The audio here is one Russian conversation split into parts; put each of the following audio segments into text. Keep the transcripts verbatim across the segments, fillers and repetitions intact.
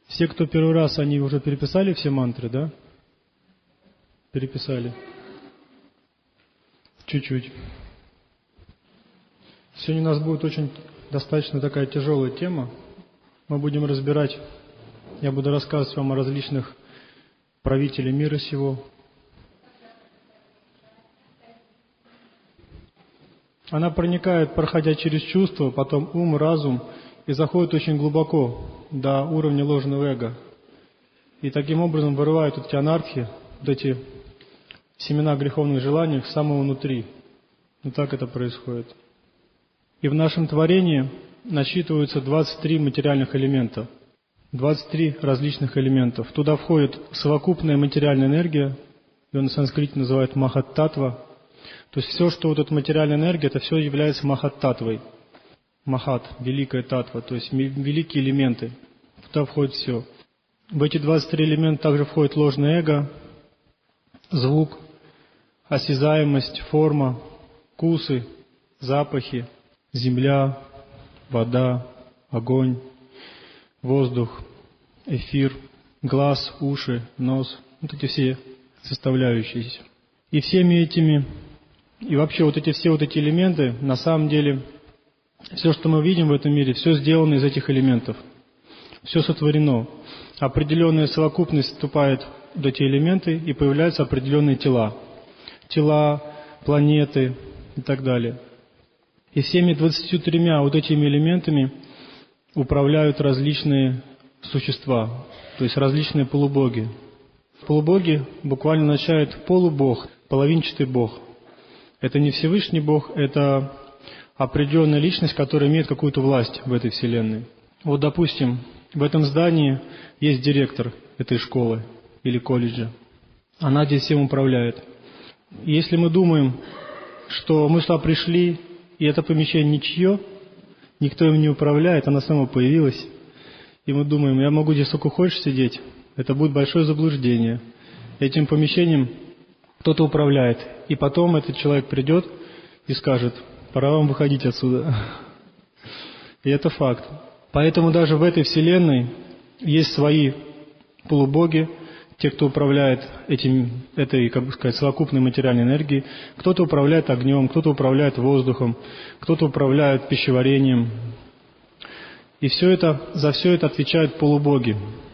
Все, кто первый раз, они уже переписали все мантры, да? Переписали. Чуть-чуть. Сегодня у нас будет очень достаточно такая тяжелая тема. Мы будем разбирать, я буду рассказывать вам о различных правителях мира сего. Она проникает, проходя через чувства, потом ум, разум, и заходит очень глубоко, до уровня ложного эго. И таким образом вырывает вот эти анархии, вот эти семена греховных желаний с самого внутри. Вот так это происходит. И в нашем творении насчитываются двадцать три материальных элемента. двадцать три различных элементов. Туда входит совокупная материальная энергия, ее на санскрите называют махат-татва. То есть все, что вот эта материальная энергия, это все является махат-татвой. Махат, великая татва, то есть великие элементы. Туда входит все. В эти двадцать три элемента также входит ложное эго, звук, осязаемость, форма, вкусы, запахи, земля, вода, огонь, воздух, эфир, глаз, уши, нос. Вот эти все составляющие. И всеми этими, и вообще вот эти все вот эти элементы, на самом деле, все, что мы видим в этом мире, все сделано из этих элементов. Все сотворено. Определенная совокупность вступает в эти элементы, и появляются определенные тела. Тела, планеты и так далее. И всеми двадцатью тремя вот этими элементами управляют различные существа, то есть различные полубоги. Полубоги буквально означают полубог, половинчатый бог. Это не Всевышний Бог, это определенная личность, которая имеет какую-то власть в этой вселенной. Вот, допустим, в этом здании есть директор этой школы или колледжа. Она здесь всем управляет. И если мы думаем, что мы сюда пришли, и это помещение ничье, никто им не управляет, она сама появилась, и мы думаем, я могу здесь сколько хочешь сидеть, это будет большое заблуждение. Этим помещением кто-то управляет. И потом этот человек придет и скажет: пора вам выходить отсюда. И это факт. Поэтому даже в этой вселенной есть свои полубоги, те, кто управляет этим, этой, как бы сказать, совокупной материальной энергией. Кто-то управляет огнем, кто-то управляет воздухом, кто-то управляет пищеварением. И все это, за все это отвечают полубоги.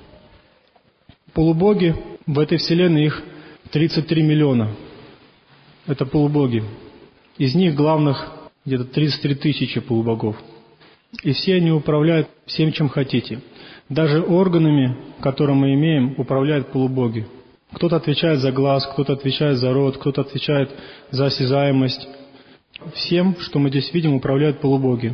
Полубоги, в этой вселенной их тридцать три миллиона. Это полубоги. Из них главных где-то тридцать три тысячи полубогов. И все они управляют всем, чем хотите. Даже органами, которые мы имеем, управляют полубоги. Кто-то отвечает за глаз, кто-то отвечает за рот, кто-то отвечает за осязаемость. Всем, что мы здесь видим, управляют полубоги.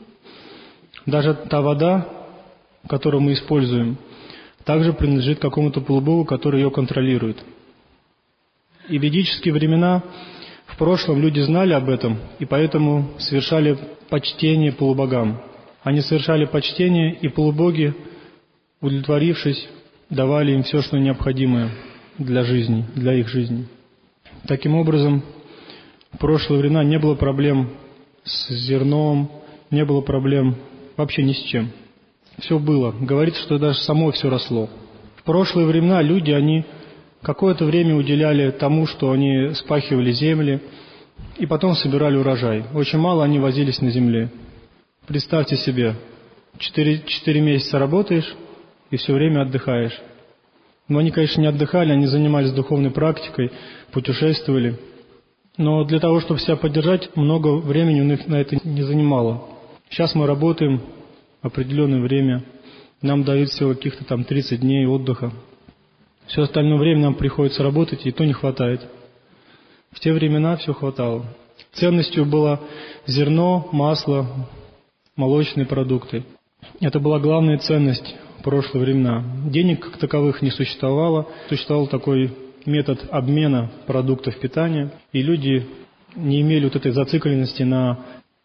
Даже та вода, которую мы используем, также принадлежит какому-то полубогу, который ее контролирует. И в ведические времена, в прошлом, люди знали об этом, и поэтому совершали почтение полубогам. Они совершали почтение, и полубоги, удовлетворившись, давали им все, что необходимое для жизни, для их жизни. Таким образом, в прошлые времена не было проблем с зерном, не было проблем вообще ни с чем. Все было. Говорится, что даже само все росло. В прошлые времена люди, они какое-то время уделяли тому, что они спахивали земли, и потом собирали урожай. Очень мало они возились на земле. Представьте себе, четыре, четыре месяца работаешь и все время отдыхаешь. Но они, конечно, не отдыхали, они занимались духовной практикой, путешествовали. Но для того, чтобы себя поддержать, много времени у них на это не занимало. Сейчас мы работаем определенное время, нам дают всего каких-то там тридцать дней отдыха. Все остальное время нам приходится работать, и то не хватает. В те времена все хватало. Ценностью было зерно, масло, молочные продукты. Это была главная ценность в прошлые времена. Денег как таковых не существовало. Существовал такой метод обмена продуктов питания, и люди не имели вот этой зацикленности на...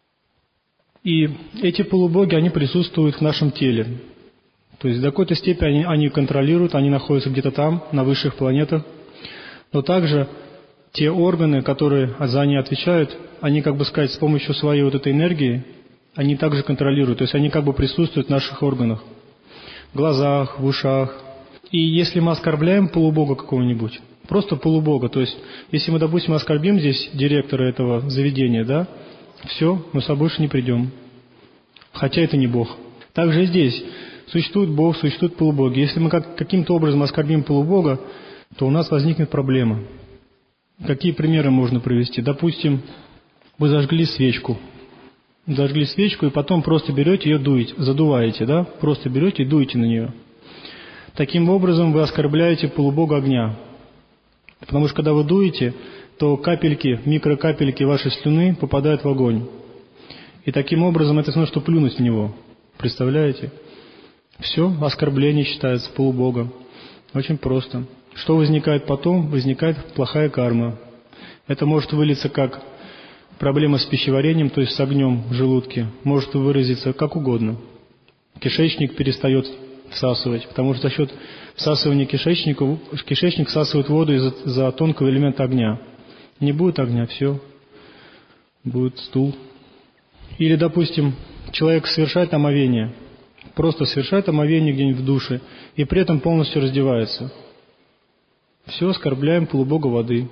И эти полубоги, они присутствуют в нашем теле. То есть до какой-то степени они, они контролируют, они находятся где-то там, на высших планетах. Но также те органы, которые за они отвечают, они, как бы сказать, с помощью своей вот этой энергии, они также контролируют. То есть они как бы присутствуют в наших органах. в глазах, в ушах. И если мы оскорбляем полубога какого-нибудь, просто полубога, то есть, если мы, допустим, оскорбим здесь директора этого заведения, да, все, мы с собой больше не придем. Хотя это не Бог. Также и здесь существует Бог, существуют полубоги. Если мы как, каким-то образом оскорбим полубога, то у нас возникнет проблема. Какие примеры можно привести? Допустим, вы зажгли свечку. Зажгли свечку, и потом просто берете ее, дуете, задуваете, да? Просто берете и дуете на нее. Таким образом вы оскорбляете полубога огня. Потому что когда вы дуете, то капельки, микрокапельки вашей слюны попадают в огонь. И таким образом это все равно, что плюнуть в него. Представляете? Все, оскорбление считается полубогом. Очень просто. Что возникает потом? Возникает плохая карма. Это может вылиться как проблема с пищеварением, то есть с огнем в желудке. Может выразиться как угодно. Кишечник перестает всасывать, потому что за счет всасывания кишечника, кишечник всасывает воду из-за, из-за тонкого элемента огня. Не будет огня, все. Будет стул. Или, допустим, человек совершает омовение. Просто совершает омовение где-нибудь в душе, и при этом полностью раздевается. Все, оскорбляем полубога воды.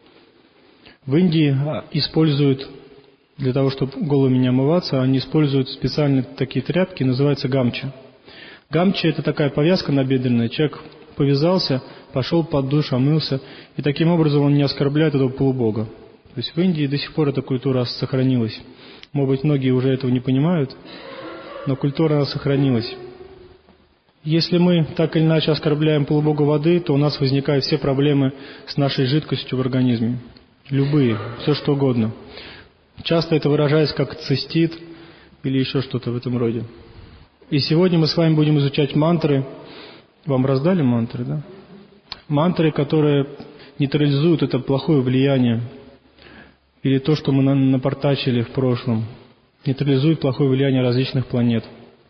В Индии используют, для того, чтобы голыми не омываться, они используют специальные такие тряпки, называются гамча. Гамча – это такая повязка набедренная. Человек повязался, пошел под душ, омылся, и таким образом он не оскорбляет этого полубога. То есть в Индии до сих пор эта культура сохранилась. Может быть, многие уже этого не понимают, но культура она сохранилась. Если мы так или иначе оскорбляем полубога воды, то у нас возникают все проблемы с нашей жидкостью в организме. Любые, все что угодно. Часто это выражается как цистит или еще что-то в этом роде. И сегодня мы с вами будем изучать мантры. Вам раздали мантры, да? Мантры, которые нейтрализуют это плохое влияние или то, что мы напортачили в прошлом. Нейтрализуют плохое влияние различных планет.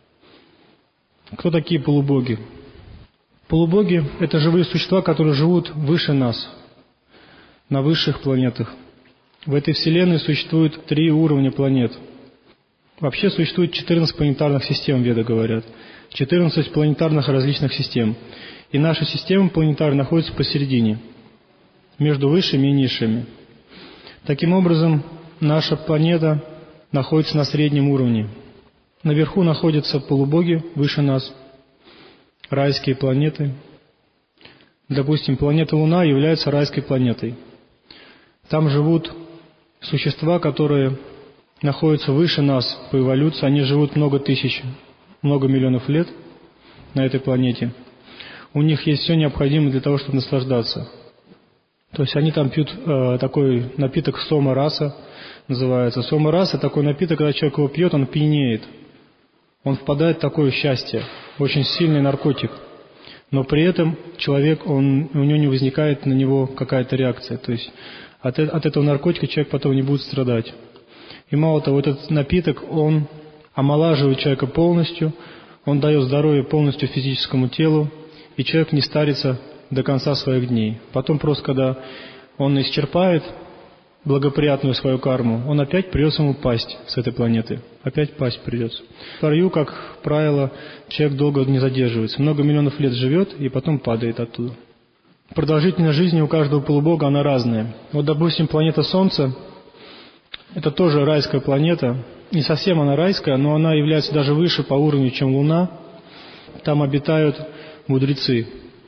Кто такие полубоги? Полубоги – это живые существа, которые живут выше нас, на высших планетах. В этой Вселенной существует три уровня планет. Вообще существует четырнадцать планетарных систем, веды говорят. четырнадцать планетарных различных систем. И наша система планетарная находится посередине, между высшими и низшими. Таким образом, наша планета находится на среднем уровне. Наверху находятся полубоги, выше нас, райские планеты. Допустим, планета Луна является райской планетой. Там живут существа, которые находятся выше нас по эволюции. Они живут много тысяч, много миллионов лет на этой планете. У них есть все необходимое для того, чтобы наслаждаться. То есть они там пьют э, такой напиток сома-раса, называется. Сома-раса – такой напиток, когда человек его пьет, он пьянеет. Он впадает в такое счастье, очень сильный наркотик. Но при этом человек, он, у него не возникает на него какая-то реакция. То есть от, от этого наркотика человек потом не будет страдать. И мало того, этот напиток, он омолаживает человека полностью, он дает здоровье полностью физическому телу, и человек не старится до конца своих дней. Потом просто, когда он исчерпает благоприятную свою карму, он опять придется ему пасть с этой планеты. Опять пасть придется. В раю, как правило, человек долго не задерживается. Много миллионов лет живет и потом падает оттуда. Продолжительность жизни у каждого полубога, она разная. Вот, допустим, планета Солнце, это тоже райская планета. Не совсем она райская, но она является даже выше по уровню, чем Луна. Там обитают мудрецы.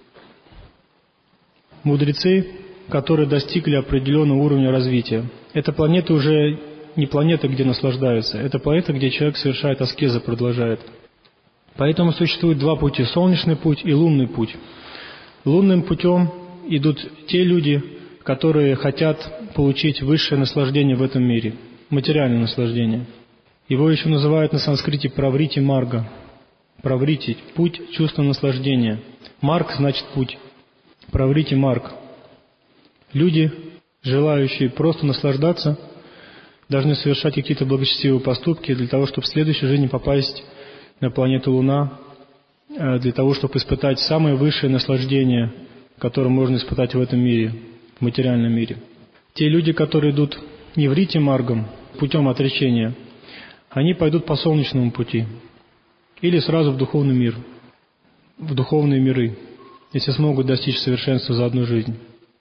Мудрецы, которые достигли определенного уровня развития. Эта планета уже не планета, где наслаждаются. Это планета, где человек совершает аскезы, продолжает. Поэтому существует два пути. Солнечный путь и лунный путь. Лунным путем идут те люди, которые хотят получить высшее наслаждение в этом мире. Материальное наслаждение. Его еще называют на санскрите праврити марга. Праврити – путь чувства наслаждения. Марг значит путь. Праврити марг. Люди, желающие просто наслаждаться, должны совершать какие-то благочестивые поступки для того, чтобы в следующей жизни попасть на планету Луна, для того, чтобы испытать самое высшее наслаждение, которое можно испытать в этом мире, в материальном мире. Те люди, которые идут неврити маргом, путем отречения, они пойдут по солнечному пути или сразу в духовный мир. в духовные миры, если смогут достичь совершенства за одну жизнь.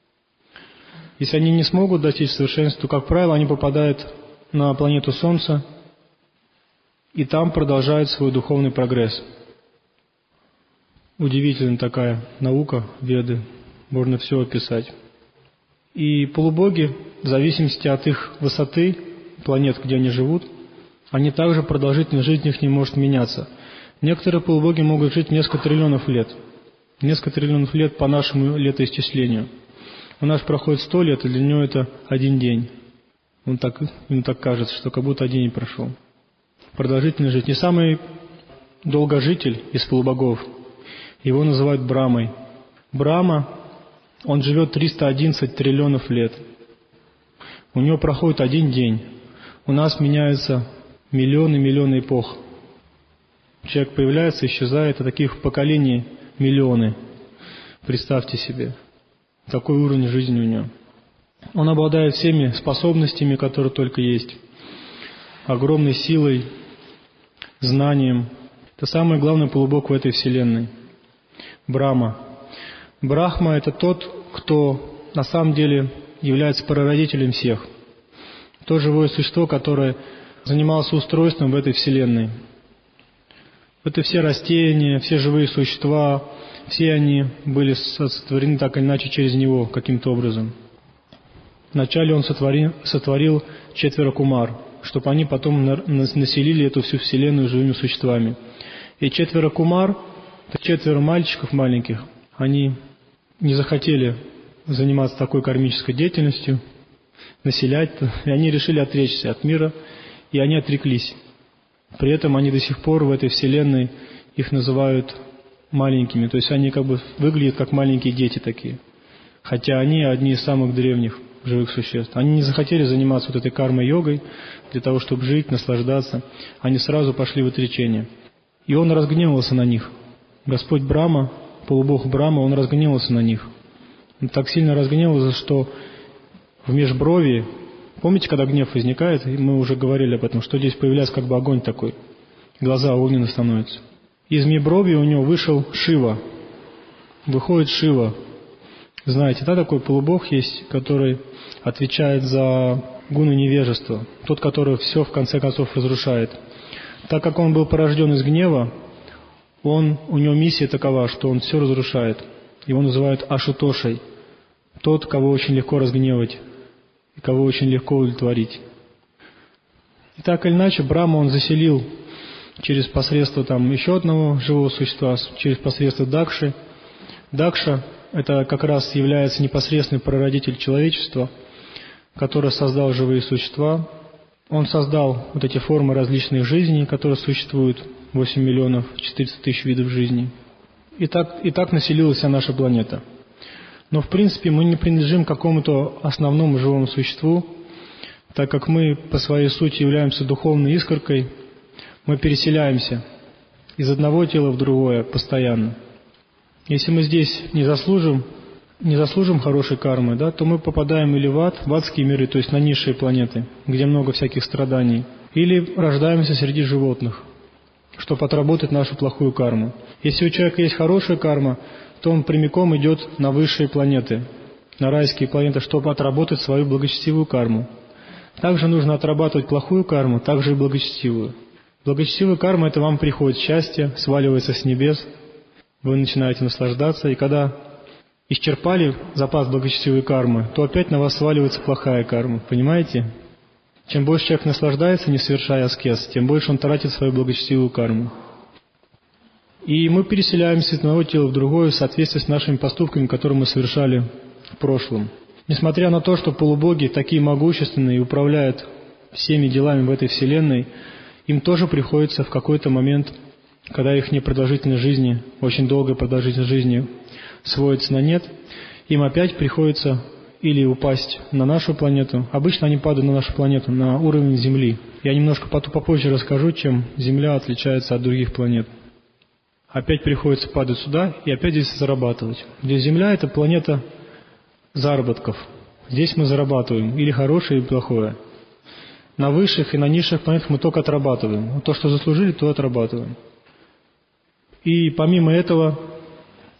Если они не смогут достичь совершенства, то, как правило, они попадают на планету Солнца и там продолжают свой духовный прогресс. Удивительная такая наука, Веды, можно все описать. И полубоги, в зависимости от их высоты, планет, где они живут, они также, продолжительность жизни их не может меняться. Некоторые полубоги могут жить несколько триллионов лет. Несколько триллионов лет по нашему летоисчислению. У нас проходит сто лет, и для него это один день. Он так, ему так кажется, что как будто один день прошел. Продолжительность жизни. Не самый долгожитель из полубогов, его называют Брамой. Брама, он живет триста одиннадцать триллионов лет. У него проходит один день. У нас меняются миллионы миллионы эпох. Человек появляется, исчезает, а таких поколений миллионы. Представьте себе, такой уровень жизни у него. Он обладает всеми способностями, которые только есть. Огромной силой, знанием. Это самый главный полубог в этой вселенной. Брахма. Брахма – это тот, кто на самом деле является прародителем всех. То живое существо, которое занималось устройством в этой вселенной. Это все растения, все живые существа, все они были сотворены так или иначе через него, каким-то образом. Вначале он сотворил, сотворил четверо кумар, чтобы они потом населили эту всю вселенную живыми существами. И четверо кумар, это четверо мальчиков маленьких, они не захотели заниматься такой кармической деятельностью, населять, и они решили отречься от мира, и они отреклись. При этом они до сих пор в этой вселенной, их называют маленькими, то есть они как бы выглядят как маленькие дети такие, хотя они одни из самых древних живых существ. Они не захотели заниматься вот этой карма-йогой для того, чтобы жить, наслаждаться, они сразу пошли в отречение. И он разгневался на них. Господь Брахма, полубог Брахма, он разгневался на них. Он так сильно разгневался, что в межброви, помните, когда гнев возникает, и мы уже говорили об этом, что здесь появляется как бы огонь такой, глаза огненные становятся. Из межброви у него вышел Шива, выходит Шива. Знаете, да, такой полубог есть, который отвечает за гуну невежества, тот, который все в конце концов разрушает. Так как он был порожден из гнева, он, у него миссия такова, что он все разрушает. Его называют Ашутошей, тот, кого очень легко разгневать и кого очень легко удовлетворить. И так или иначе, Брахма он заселил через посредство там еще одного живого существа, через посредство Дакши. Дакша – это как раз является непосредственный прародитель человечества, который создал живые существа. Он создал вот эти формы различных жизней, которые существуют, восемь миллионов четыреста тысяч видов жизни. И так, и так населилась вся наша планета. Но в принципе мы не принадлежим к какому-то основному живому существу, так как мы по своей сути являемся духовной искоркой, мы переселяемся из одного тела в другое постоянно. Если мы здесь не заслужим, не заслужим хорошей кармы, да, то мы попадаем или в ад, в адские миры, то есть на низшие планеты, где много всяких страданий, или рождаемся среди животных, чтобы отработать нашу плохую карму. Если у человека есть хорошая карма, то он прямиком идет на высшие планеты, на райские планеты, чтобы отработать свою благочестивую карму. Также нужно отрабатывать плохую карму, также и благочестивую. Благочестивая карма – это вам приходит счастье, сваливается с небес, вы начинаете наслаждаться, и когда исчерпали запас благочестивой кармы, то опять на вас сваливается плохая карма, понимаете? Чем больше человек наслаждается, не совершая аскез, тем больше он тратит свою благочестивую карму. И мы переселяемся из одного тела в другое в соответствии с нашими поступками, которые мы совершали в прошлом. Несмотря на то, что полубоги такие могущественные и управляют всеми делами в этой вселенной, им тоже приходится в какой-то момент, когда их непродолжительность жизни, очень долгая продолжительность жизни сводится на нет, им опять приходится или упасть на нашу планету. Обычно они падают на нашу планету, на уровень Земли. Я немножко попозже расскажу, чем Земля отличается от других планет. Опять приходится падать сюда и опять здесь зарабатывать. Здесь Земля – это планета заработков. Здесь мы зарабатываем или хорошее, или плохое. На высших и на низших планетах мы только отрабатываем. То, что заслужили, то отрабатываем. И помимо этого,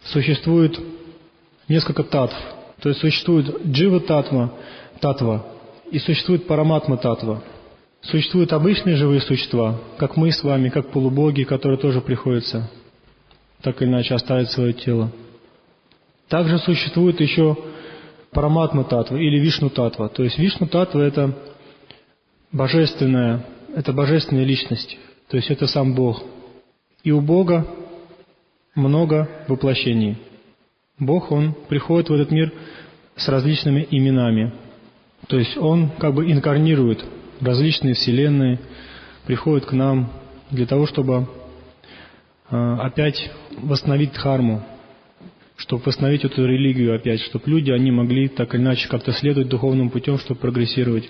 существует несколько татв. То есть существует джива-татва, татва, и существует параматма-татва. Существуют обычные живые существа, как мы с вами, как полубоги, которые тоже приходится так или иначе оставить свое тело. Также существует еще параматма-татва или вишну-татва. То есть вишну-татва – это божественная, это божественная личность, то есть это сам Бог. И у Бога много воплощений. Бог, Он приходит в этот мир с различными именами. То есть Он как бы инкарнирует различные вселенные, приходит к нам для того, чтобы э, опять восстановить дхарму, чтобы восстановить эту религию опять, чтобы люди, они могли так или иначе как-то следовать духовным путем, чтобы прогрессировать.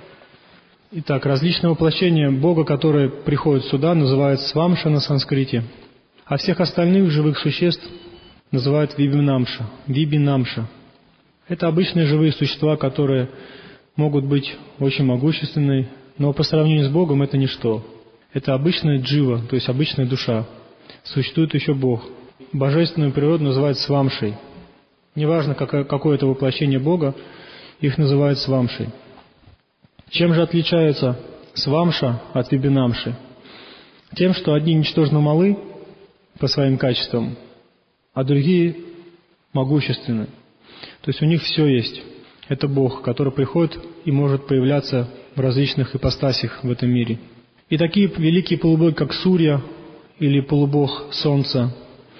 Итак, различные воплощения Бога, которые приходят сюда, называют свамша на санскрите, а всех остальных живых существ называют вибинамша. Вибинамша. Это обычные живые существа, которые могут быть очень могущественны, но по сравнению с Богом это ничто. Это обычная джива, то есть обычная душа. Существует еще Бог. Божественную природу называют свамшей. Неважно, какое, какое это воплощение Бога, их называют свамшей. Чем же отличается свамша от вибинамши? Тем, что одни ничтожно малы по своим качествам, а другие могущественны. То есть у них все есть. Это Бог, который приходит и может появляться в различных ипостасях в этом мире. И такие великие полубоги, как Сурья или полубог Солнца,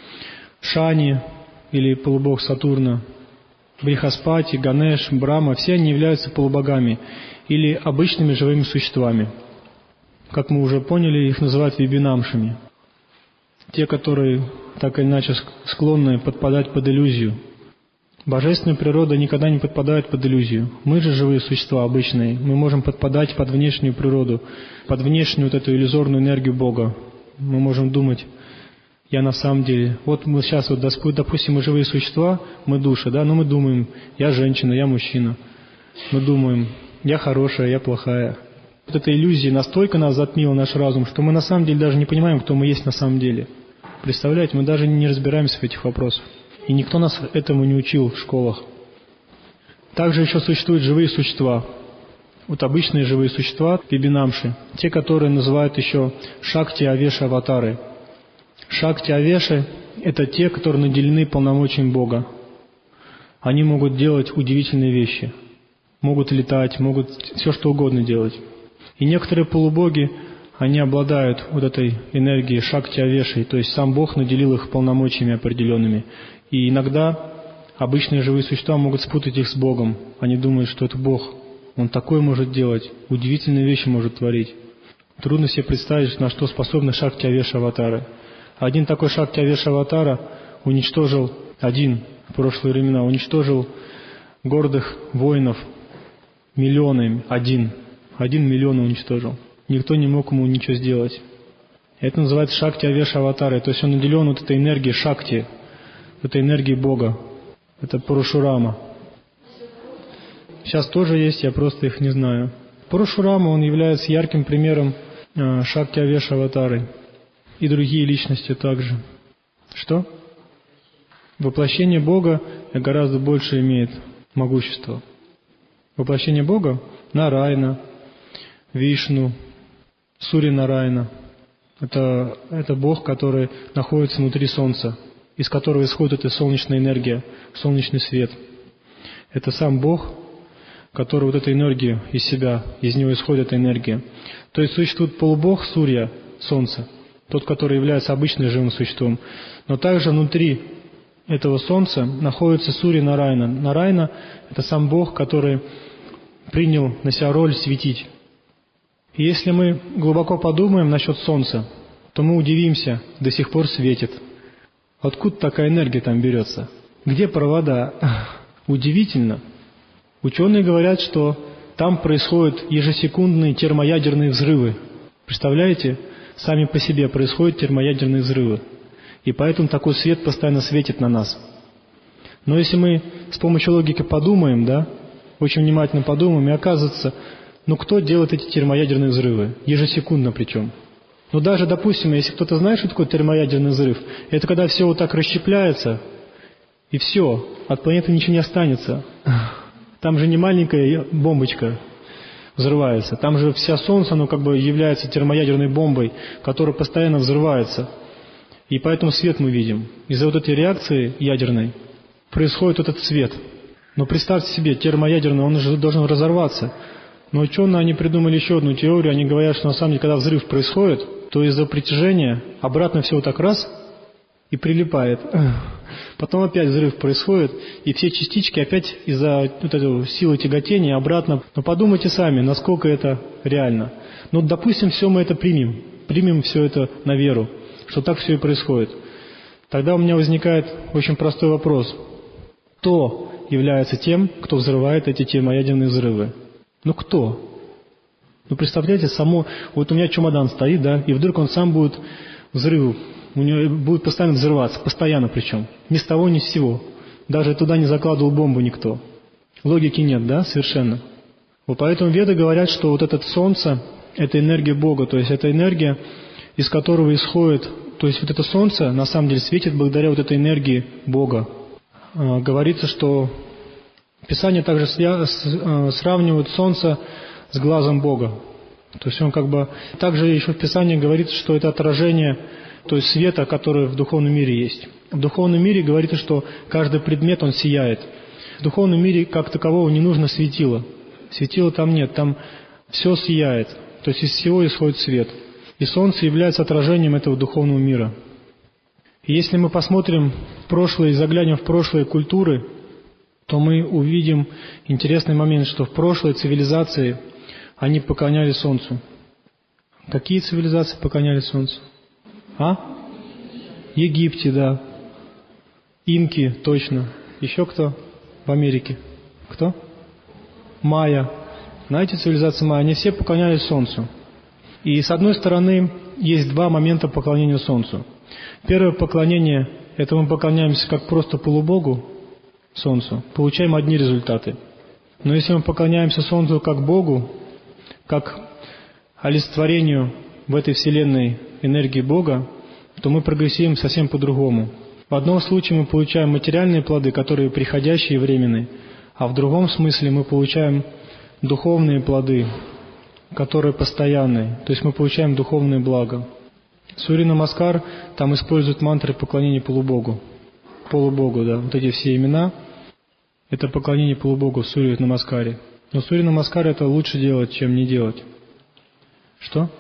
Шани или полубог Сатурна, Брихаспати, Ганеш, Брахма, все они являются полубогами или обычными живыми существами. Как мы уже поняли, их называют вибинамшами. Те, которые так или иначе склонны подпадать под иллюзию. Божественная природа никогда не подпадает под иллюзию. Мы же живые существа обычные, мы можем подпадать под внешнюю природу, под внешнюю вот эту иллюзорную энергию Бога. Мы можем думать, я на самом деле, вот мы сейчас, вот, допустим, мы живые существа, мы души, да, но мы думаем, я женщина, я мужчина. Мы думаем, я хорошая, я плохая. Вот эта иллюзия настолько нас затмила, наш разум, что мы на самом деле даже не понимаем, кто мы есть на самом деле. Представляете, мы даже не разбираемся в этих вопросах. И никто нас этому не учил в школах. Также еще существуют живые существа. Вот обычные живые существа, вибинамши, те, которые называют еще шакти-авеши-аватары. Шакти-авеши – это те, которые наделены полномочиями Бога. Они могут делать удивительные вещи. Могут летать, могут все что угодно делать. И некоторые полубоги, они обладают вот этой энергией шакти-авеши, то есть сам Бог наделил их полномочиями определенными. И иногда обычные живые существа могут спутать их с Богом. Они думают, что это Бог. Он такое может делать, удивительные вещи может творить. Трудно себе представить, на что способны шакти-авеши-аватары. Один такой шакти-авеши-аватара уничтожил, один в прошлые времена, уничтожил гордых воинов миллионами. Один. Один миллион уничтожил. Никто не мог ему ничего сделать. Это называется шакти-авеши-аватары. То есть он наделен вот этой энергией шакти, этой энергией Бога. Это Парашурама. Сейчас тоже есть, я просто их не знаю. Парашурама, он является ярким примером э, шакти-авеши-аватары. И другие личности также. Что? Воплощение Бога гораздо больше имеет могущество. Воплощение Бога – Нараяна, Вишну, Сурья-Нараяна. Это, это Бог, который находится внутри Солнца, из которого исходит эта солнечная энергия, солнечный свет. Это сам Бог, который вот эта энергия из себя, из него исходит эта энергия. То есть существует полубог Сурья, Солнце, тот, который является обычным живым существом. Но также внутри этого Солнца находится Сурья-Нараяна. Нараяна – это сам Бог, который принял на себя роль светить. И если мы глубоко подумаем насчет Солнца, то мы удивимся, до сих пор светит. Откуда такая энергия там берется? Где провода? Удивительно. Ученые говорят, что там происходят ежесекундные термоядерные взрывы. Представляете? Сами по себе происходят термоядерные взрывы. И поэтому такой свет постоянно светит на нас. Но если мы с помощью логики подумаем, да, очень внимательно подумаем, и оказывается, ну кто делает эти термоядерные взрывы? Ежесекундно причем. Ну даже, допустим, если кто-то знает, что такое термоядерный взрыв, это когда все вот так расщепляется, И все, от планеты ничего не останется. Там же не маленькая бомбочка взрывается. Там же вся Солнце, оно как бы является термоядерной бомбой, которая постоянно взрывается. И поэтому свет мы видим. Из-за вот этой реакции ядерной происходит этот свет. Но представьте себе, термоядерный, он же должен разорваться. Но ученые, они придумали еще одну теорию. Они говорят, что на самом деле, когда взрыв происходит, то из-за притяжения обратно все вот так раз и прилипает. Потом опять взрыв происходит, и все частички опять из-за вот этой силы тяготения обратно. Но подумайте сами, насколько это реально. Ну, допустим, все мы это примем. Примем все это на веру, что так все и происходит. Тогда у меня возникает очень простой вопрос. Кто является тем, кто взрывает эти термоядерные взрывы? Ну, кто? Ну, представляете, само... Вот у меня чемодан стоит, да, и вдруг он сам будет взрыву, у него будет постоянно взрываться, постоянно причем. Ни с того, ни с сего. Даже туда не закладывал бомбу никто. Логики нет, да, совершенно. Вот поэтому веды говорят, что вот это солнце, это энергия Бога, то есть это энергия, из которого исходит, то есть вот это солнце на самом деле светит благодаря вот этой энергии Бога. А, говорится, что Писание также сравнивает солнце с глазом Бога. То есть он как бы... Также еще в Писании говорится, что это отражение, то есть света, который в духовном мире есть. В духовном мире говорится, что каждый предмет, он сияет. В духовном мире как такового не нужно светила. Светила там нет, там все сияет. То есть из всего исходит свет. И солнце является отражением этого духовного мира. И если мы посмотрим в прошлое и заглянем в прошлые культуры, то мы увидим интересный момент, что в прошлой цивилизации они поклонялись Солнцу. Какие цивилизации поклонялись Солнцу? А? Египте, да. Инки, точно. Еще кто? В Америке. Кто? Майя. Знаете, цивилизация майя, они все поклонялись Солнцу. И с одной стороны, есть два момента поклонения Солнцу. Первое поклонение, это мы поклоняемся как просто полубогу, Солнцу, получаем одни результаты. Но если мы поклоняемся Солнцу как Богу, как олицетворению в этой вселенной энергии Бога, то мы прогрессируем совсем по-другому. В одном случае мы получаем материальные плоды, которые приходящие и временные, а в другом смысле мы получаем духовные плоды, которые постоянные, то есть мы получаем духовное благо. Сурья Намаскар, там используют мантры поклонения полубогу. Полубогу, да, вот эти все имена, это поклонение полубогу в Сурья Намаскаре. Но Сурья Намаскар это лучше делать, чем не делать. Что?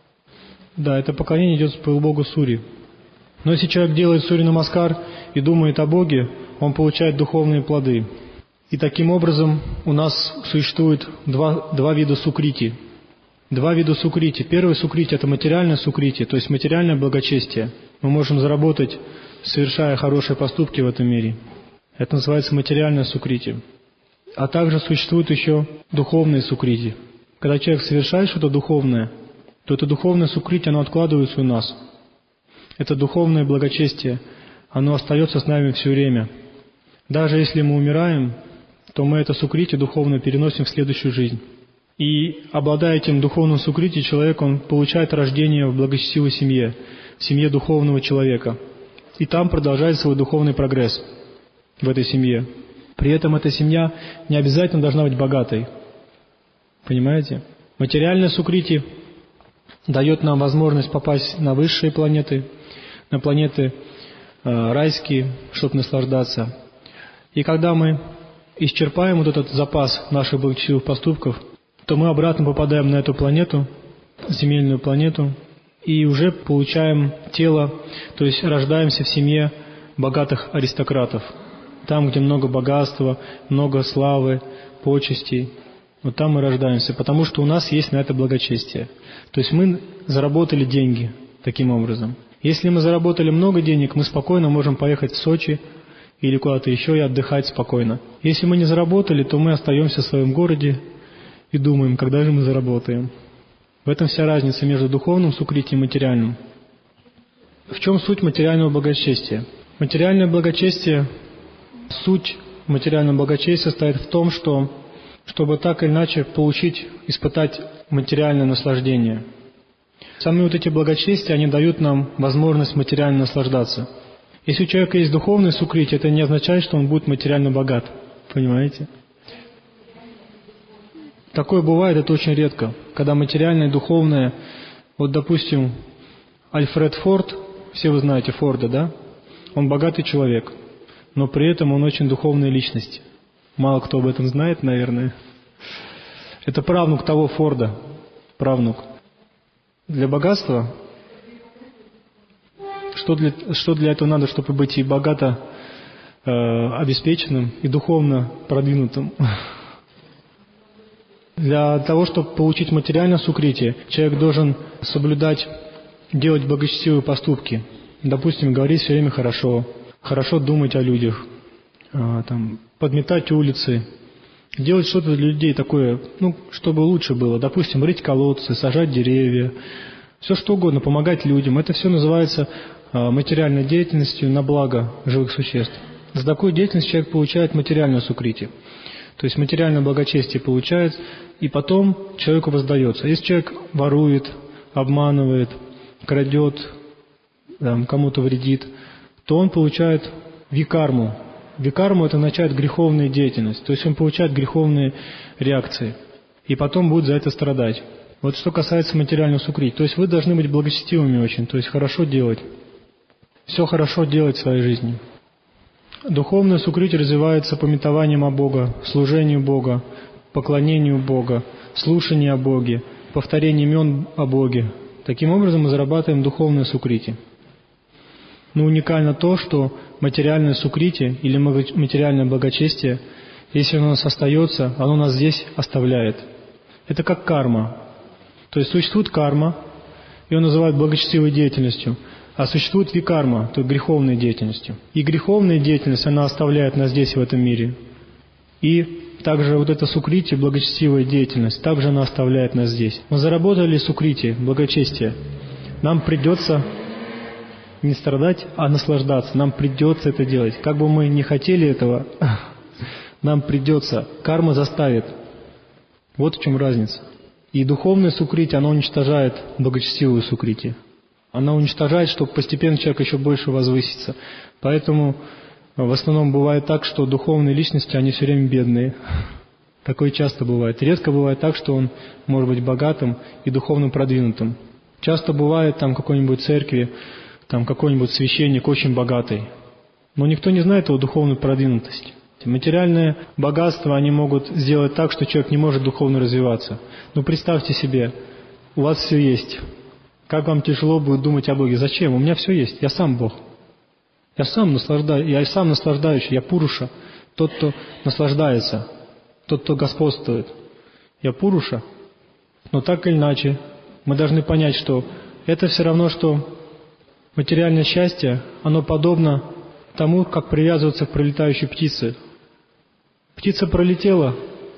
Да, это поклонение идет с полубогу Сурьи. Но если человек делает Сурья Намаскар и думает о Боге, он получает духовные плоды. И таким образом у нас существует два, два вида сукрити. Два вида сукрити. Первый сукрити – это материальное сукрити, то есть материальное благочестие. Мы можем заработать, совершая хорошие поступки в этом мире. Это называется материальное сукрити. А также существует еще духовное сукрити. Когда человек совершает что-то духовное, то это духовное сукрити, оно откладывается у нас. Это духовное благочестие, оно остается с нами все время. Даже если мы умираем, то мы это сукрити духовно переносим в следующую жизнь. И обладая этим духовным сукрити, человек, он получает рождение в благочестивой семье, в семье духовного человека. И там продолжает свой духовный прогресс в этой семье. При этом эта семья не обязательно должна быть богатой. Понимаете? Материальное сукрити дает нам возможность попасть на высшие планеты, на планеты э, райские, чтобы наслаждаться. И когда мы исчерпаем вот этот запас наших благочестивых поступков, то мы обратно попадаем на эту планету, земельную планету, и уже получаем тело, то есть рождаемся в семье богатых аристократов. Там, где много богатства, много славы, почестей, вот там мы рождаемся, потому что у нас есть на это благочестие. То есть мы заработали деньги таким образом. Если мы заработали много денег, мы спокойно можем поехать в Сочи или куда-то еще и отдыхать спокойно. Если мы не заработали, то мы остаемся в своем городе и думаем, когда же мы заработаем. В этом вся разница между духовным сукрити и материальным. В чем суть материального благочестия? Материальное благочестие, суть материального благочестия состоит в том, что, чтобы так или иначе получить, испытать материальное наслаждение. Сами вот эти благочестия, они дают нам возможность материально наслаждаться. Если у человека есть духовное сукрити, это не означает, что он будет материально богат. Понимаете? Такое бывает, это очень редко. Когда материальное и духовное, вот допустим, Альфред Форд, все вы знаете Форда, да? Он богатый человек, но при этом он очень духовная личность. Мало кто об этом знает, наверное. Это правнук того Форда, правнук. Для богатства, что для, что для этого надо, чтобы быть и богато э, обеспеченным, и духовно продвинутым? Для того, чтобы получить материальное сукрити, человек должен соблюдать, делать благочестивые поступки. Допустим, говорить все время хорошо, хорошо думать о людях, э, там, подметать улицы, делать что-то для людей такое, ну, чтобы лучше было. Допустим, рыть колодцы, сажать деревья, все что угодно, помогать людям. Это все называется э, материальной деятельностью на благо живых существ. За такую деятельность человек получает материальное сукрити. То есть материальное благочестие получает, и потом человеку воздается. Если человек ворует, обманывает, крадет, там, кому-то вредит, то он получает викарму. Викарму это означает греховная деятельность, то есть он получает греховные реакции, и потом будет за это страдать. Вот что касается материального сукрити, то есть вы должны быть благочестивыми очень, то есть хорошо делать, все хорошо делать в своей жизни. Духовное сукрити развивается памятованием о Боге, служению Бога, поклонению Бога, слушанию о Боге, повторением имен о Боге. Таким образом мы зарабатываем духовное сукрити. Но уникально то, что материальное сукрити или материальное благочестие, если оно у нас остается, оно нас здесь оставляет. Это как карма. То есть существует карма, ее называют благочестивой деятельностью, а существует викарма, то есть греховной деятельностью. И греховная деятельность, она оставляет нас здесь, в этом мире. И также вот эта сукрити, благочестивая деятельность, также она оставляет нас здесь. Мы заработали сукрити, благочестие. Нам придется не страдать, а наслаждаться. Нам придется это делать. Как бы мы не хотели этого, нам придется. Карма заставит. Вот в чем разница. И духовное сукрити, оно уничтожает благочестивую сукрити. Она уничтожает, чтобы постепенно человек еще больше возвысится. Поэтому в основном бывает так, что духовные личности, они все время бедные. Такое часто бывает. Редко бывает так, что он может быть богатым и духовно продвинутым. Часто бывает там в какой-нибудь церкви, там какой-нибудь священник очень богатый. Но никто не знает его духовную продвинутость. Материальные богатства, они могут сделать так, что человек не может духовно развиваться. Но представьте себе, у вас все есть. Как вам тяжело будет думать о Боге? Зачем? У меня все есть. Я сам Бог. Я сам наслаждаюсь. Я сам наслаждающий. Я Пуруша. Тот, кто наслаждается. Тот, кто господствует. Я Пуруша. Но так или иначе, мы должны понять, что это все равно, что материальное счастье, оно подобно тому, как привязываться к пролетающей птице. Птица пролетела,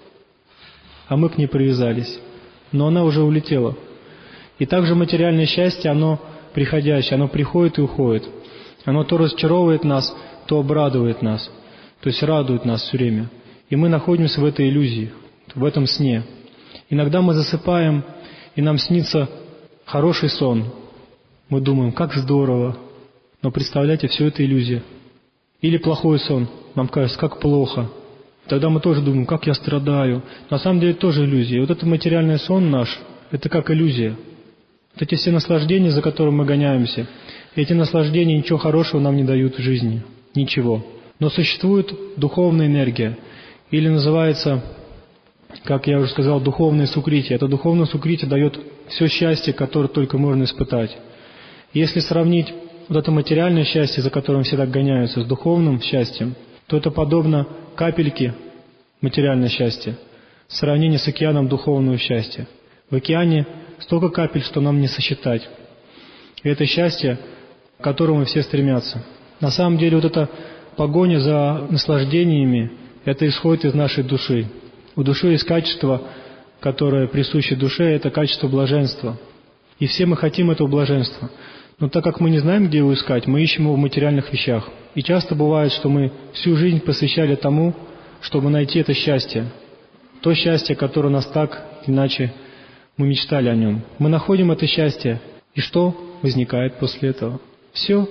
а мы к ней привязались. Но она уже улетела. И также материальное счастье, оно приходящее, оно приходит и уходит. Оно то разочаровывает нас, то обрадует нас. То есть радует нас все время. И мы находимся в этой иллюзии, в этом сне. Иногда мы засыпаем, и нам снится хороший сон. Мы думаем, как здорово. Но представляете, все это иллюзия. Или плохой сон. Нам кажется, как плохо. Тогда мы тоже думаем, как я страдаю. На самом деле это тоже иллюзия. И вот этот материальный сон наш, это как иллюзия. Вот эти все наслаждения, за которыми мы гоняемся, эти наслаждения ничего хорошего нам не дают в жизни. Ничего. Но существует духовная энергия. Или называется, как я уже сказал, духовное сукрити. Это духовное сукрити дает все счастье, которое только можно испытать. Если сравнить вот это материальное счастье, за которым все так гоняются, с духовным счастьем, то это подобно капельке материальное счастье в сравнении с океаном духовного счастья. В океане столько капель, что нам не сосчитать. И это счастье, к которому все стремятся. На самом деле вот эта погоня за наслаждениями, это исходит из нашей души. У души есть качество, которое присуще душе, это качество блаженства. И все мы хотим этого блаженства. Но так как мы не знаем, где его искать, мы ищем его в материальных вещах. И часто бывает, что мы всю жизнь посвящали тому, чтобы найти это счастье. То счастье, которое нас так, иначе мы мечтали о нем. Мы находим это счастье. И что возникает после этого? Все.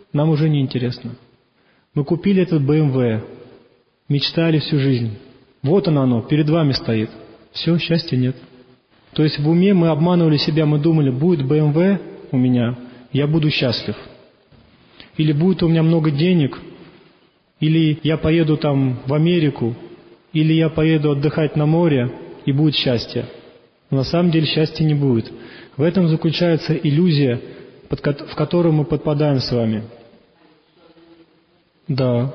нам уже не интересно. Мы купили этот бэ эм вэ, мечтали всю жизнь. Вот оно, оно, перед вами стоит. Все, счастья нет. То есть в уме мы обманывали себя, мы думали, будет бэ эм вэ у меня, я буду счастлив. Или будет у меня много денег, или я поеду там в Америку, или я поеду отдыхать на море, и будет счастье. Но на самом деле счастья не будет. В этом заключается иллюзия, в которую мы подпадаем с вами. Да.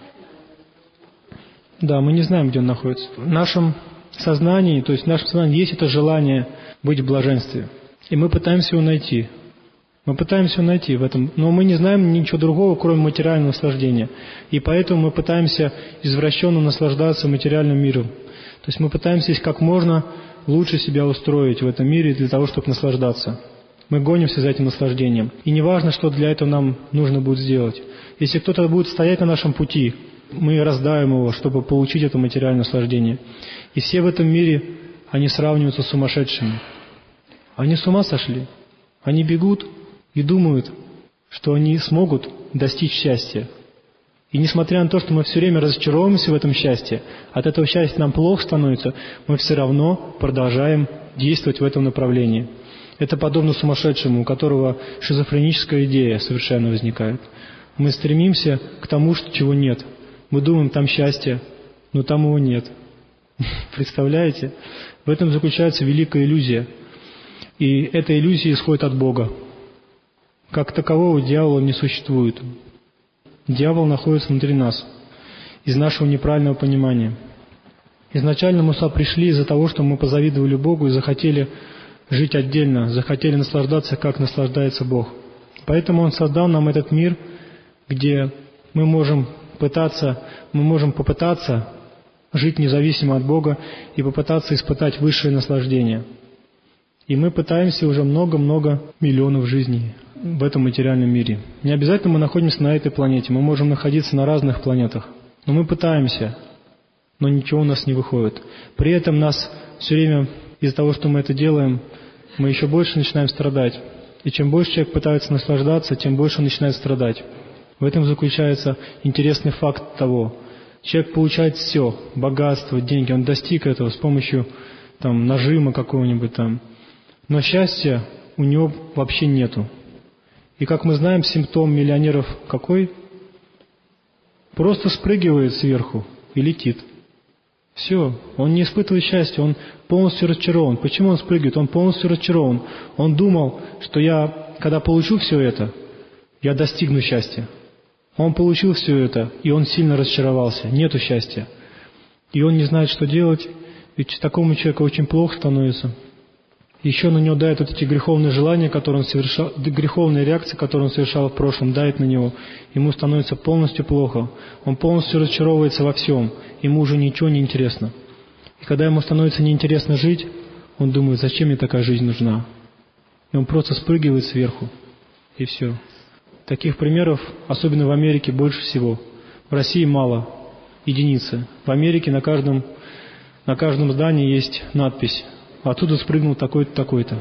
Да, мы не знаем, где он находится. В нашем сознании, то есть в нашем сознании есть это желание быть в блаженстве. И мы пытаемся его найти. Мы пытаемся его найти в этом, но мы не знаем ничего другого, кроме материального наслаждения. И поэтому мы пытаемся извращенно наслаждаться материальным миром. То есть мы пытаемся как можно лучше себя устроить в этом мире для того, чтобы наслаждаться. Мы гонимся за этим наслаждением. И не важно, что для этого нам нужно будет сделать. Если кто-то будет стоять на нашем пути, мы раздавим его, чтобы получить это материальное наслаждение. И все в этом мире, они сравниваются с сумасшедшими. Они с ума сошли. Они бегут и думают, что они смогут достичь счастья. И несмотря на то, что мы все время разочаровываемся в этом счастье, от этого счастья нам плохо становится, мы все равно продолжаем действовать в этом направлении. Это подобно сумасшедшему, у которого шизофреническая идея совершенно возникает. Мы стремимся к тому, что чего нет. Мы думаем, там счастье, но там его нет. Представляете? В этом заключается великая иллюзия. И эта иллюзия исходит от Бога. Как такового дьявола не существует. Дьявол находится внутри нас, из нашего неправильного понимания. Изначально мы сюда пришли из-за того, что мы позавидовали Богу и захотели жить отдельно, захотели наслаждаться, как наслаждается Бог. Поэтому Он создал нам этот мир, где мы можем пытаться, мы можем попытаться жить независимо от Бога и попытаться испытать высшее наслаждение. И мы пытаемся уже много-много миллионов жизней в этом материальном мире. Не обязательно мы находимся на этой планете, мы можем находиться на разных планетах. Но мы пытаемся, но ничего у нас не выходит. При этом нас все время, из-за того, что мы это делаем, мы еще больше начинаем страдать. И чем больше человек пытается наслаждаться, тем больше он начинает страдать. В этом заключается интересный факт того. Человек получает все, богатство, деньги, он достиг этого с помощью там, нажима какого-нибудь там. Но счастья у него вообще нету. И как мы знаем, симптом миллионеров какой? Просто спрыгивает сверху и летит. Все, он не испытывает счастья, он полностью разочарован. Почему он спрыгивает? Он полностью разочарован. Он думал, что я, когда получу все это, я достигну счастья. Он получил все это, и он сильно разочаровался. Нету счастья. И он не знает, что делать, ведь такому человеку очень плохо становится. Еще на него дают вот эти греховные желания, которые он совершал, греховные реакции, которые он совершал в прошлом, дают на него. Ему становится полностью плохо. Он полностью разочаровывается во всем. Ему уже ничего не интересно. И когда ему становится неинтересно жить, он думает, зачем мне такая жизнь нужна? И он просто спрыгивает сверху. И все. Таких примеров, особенно в Америке, больше всего. В России мало, единицы. В Америке на каждом, на каждом здании есть надпись: оттуда спрыгнул такой-то, такой-то.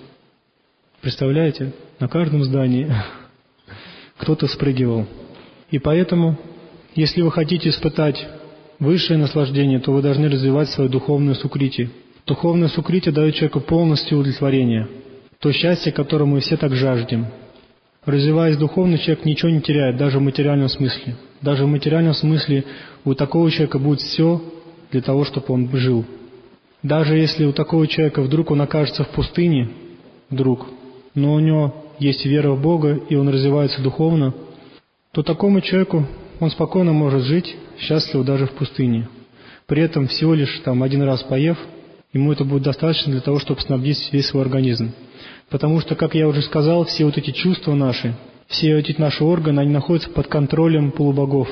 Представляете? На каждом здании кто-то спрыгивал. И поэтому, если вы хотите испытать высшее наслаждение, то вы должны развивать свое духовное сукрити. Духовное сукрити дает человеку полностью удовлетворение. То счастье, которое мы все так жаждем. Развиваясь духовно, человек ничего не теряет, даже в материальном смысле. Даже в материальном смысле у такого человека будет все для того, чтобы он жил. Даже если у такого человека вдруг он окажется в пустыне, вдруг, но у него есть вера в Бога, и он развивается духовно, то такому человеку он спокойно может жить счастливо даже в пустыне. При этом всего лишь там один раз поев, ему это будет достаточно для того, чтобы снабдить весь свой организм. Потому что, как я уже сказал, все вот эти чувства наши, все эти наши органы, они находятся под контролем полубогов.